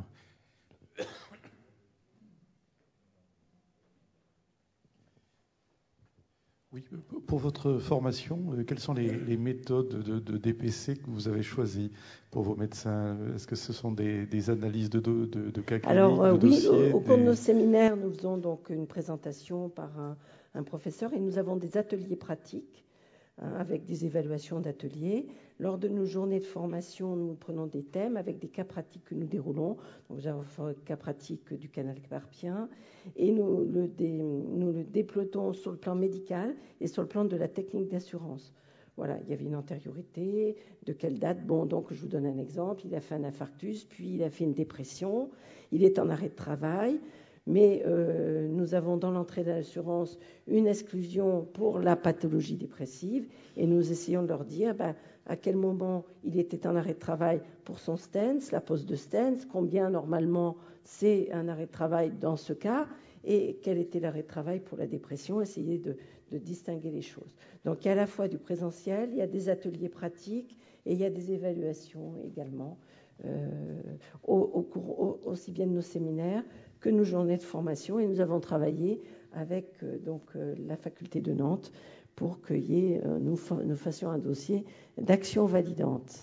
Speaker 5: Oui, pour votre formation, quelles sont les, les méthodes de, de D P C que vous avez choisies pour vos médecins? Est-ce que ce sont des, des analyses de, de, de cas cliniques,
Speaker 4: Alors euh,
Speaker 5: de
Speaker 4: oui,
Speaker 5: dossiers,
Speaker 4: au, au cours
Speaker 5: des...
Speaker 4: de nos séminaires, nous faisons donc une présentation par un, un professeur et nous avons des ateliers pratiques hein, avec des évaluations d'ateliers. Lors de nos journées de formation, nous prenons des thèmes avec des cas pratiques que nous déroulons. Donc, nous avons fait le cas pratique du canal carpien et nous le, dé, nous le déployons sur le plan médical et sur le plan de la technique d'assurance. Voilà, il y avait une antériorité, de quelle date? Bon, donc je vous donne un exemple. Il a fait un infarctus, puis il a fait une dépression, il est en arrêt de travail. Mais euh, nous avons dans l'entrée de l'assurance une exclusion pour la pathologie dépressive et nous essayons de leur dire, ben, à quel moment il était en arrêt de travail pour son stents, la pose de stents, combien normalement c'est un arrêt de travail dans ce cas, et quel était l'arrêt de travail pour la dépression, essayer de, de distinguer les choses. Donc il y a à la fois du présentiel, il y a des ateliers pratiques, et il y a des évaluations également, euh, au, au cours au, aussi bien de nos séminaires que nos journées de formation, et nous avons travaillé avec euh, donc, euh, la faculté de Nantes pour que euh, nous, nous fassions un dossier d'action validante.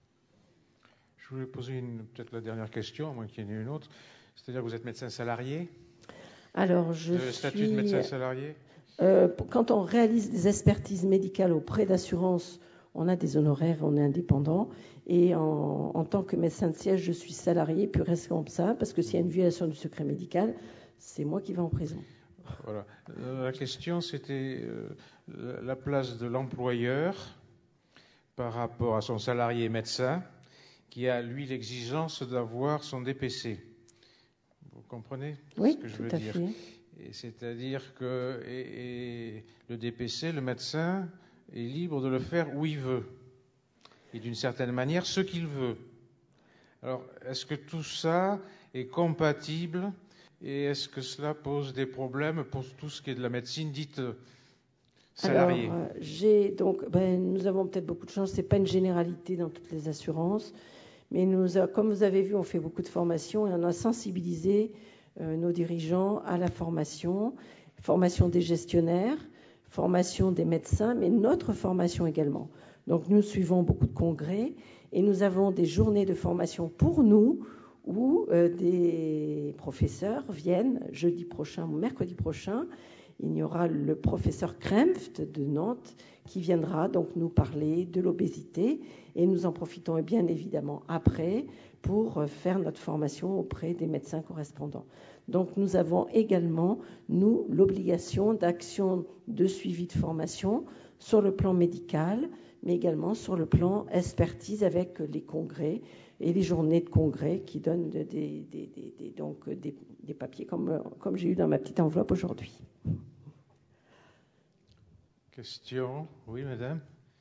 Speaker 1: Je voulais poser peut-être la dernière question, à moins qu'il y en ait une autre. C'est-à-dire que vous êtes médecin salarié?
Speaker 4: Alors, je
Speaker 1: Le statut
Speaker 4: suis,
Speaker 1: de médecin salarié
Speaker 4: euh, Quand on réalise des expertises médicales auprès d'assurances, on a des honoraires, on est indépendant. Et en, en tant que médecin de siège, je suis salarié, puis responsable, parce que s'il y a une violation du secret médical, c'est moi qui vais en prison.
Speaker 1: Voilà. La question, c'était euh, la place de l'employeur par rapport à son salarié médecin qui a, lui, l'exigence d'avoir son D P C. Vous comprenez
Speaker 4: oui,
Speaker 1: ce que je veux
Speaker 4: tout à
Speaker 1: dire
Speaker 4: fait.
Speaker 1: Et c'est-à-dire que et, et le D P C, le médecin, est libre de le faire où il veut. Et d'une certaine manière, ce qu'il veut. Alors, est-ce que tout ça est compatible et est-ce que cela pose des problèmes pour tout ce qui est de la médecine dite salariée?
Speaker 4: Alors, euh, j'ai donc, ben, nous avons peut-être beaucoup de chance. C'est pas une généralité dans toutes les assurances, mais nous, comme vous avez vu, on fait beaucoup de formations et on a sensibilisé euh, nos dirigeants à la formation, formation des gestionnaires, formation des médecins, mais notre formation également. Donc, nous suivons beaucoup de congrès et nous avons des journées de formation pour nous où euh, des professeurs viennent jeudi prochain ou mercredi prochain. Il y aura le professeur Krempft de Nantes qui viendra donc nous parler de l'obésité et nous en profitons bien évidemment après pour faire notre formation auprès des médecins correspondants. Donc nous avons également, nous, l'obligation d'action de suivi de formation sur le plan médical, mais également sur le plan expertise avec les congrès et les journées de congrès qui donnent des, des, des, des, donc des, des papiers comme, comme j'ai eu dans ma petite enveloppe aujourd'hui.
Speaker 1: Question? Oui, madame?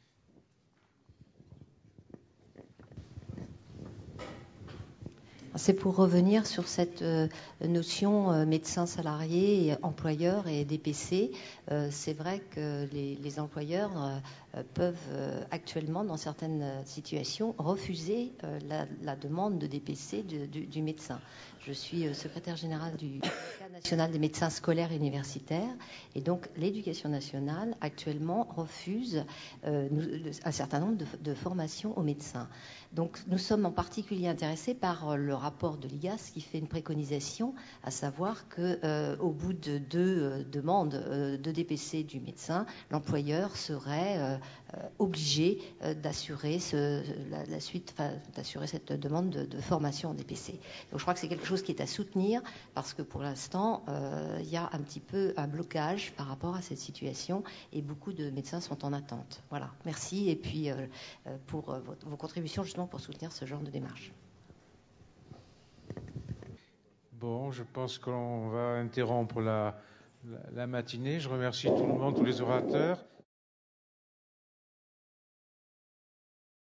Speaker 6: C'est pour revenir sur cette euh, notion euh, médecin salarié, employeur et D P C. Euh, c'est vrai que les, les employeurs euh, peuvent euh, actuellement, dans certaines situations, refuser euh, la, la demande de D P C de, du, du médecin. Je suis euh, secrétaire générale du syndicat national des médecins scolaires et universitaires, et donc l'Éducation nationale actuellement refuse euh, nous, un certain nombre de, de formations aux médecins. Donc nous sommes en particulier intéressés par le rapport de l'I G A S qui fait une préconisation, à savoir que euh, au bout de deux euh, demandes euh, de D P C du médecin, l'employeur serait euh, euh, obligé euh, d'assurer ce, la, la suite, enfin, d'assurer cette demande de, de formation en D P C. Donc je crois que c'est quelque chose qui est à soutenir parce que pour l'instant euh, il y a un petit peu un blocage par rapport à cette situation et beaucoup de médecins sont en attente. Voilà, merci et puis euh, pour euh, vos, vos contributions justement pour soutenir ce genre de démarche.
Speaker 1: Bon, je pense qu'on va interrompre la, la, la matinée. Je remercie tout le monde, tous les orateurs.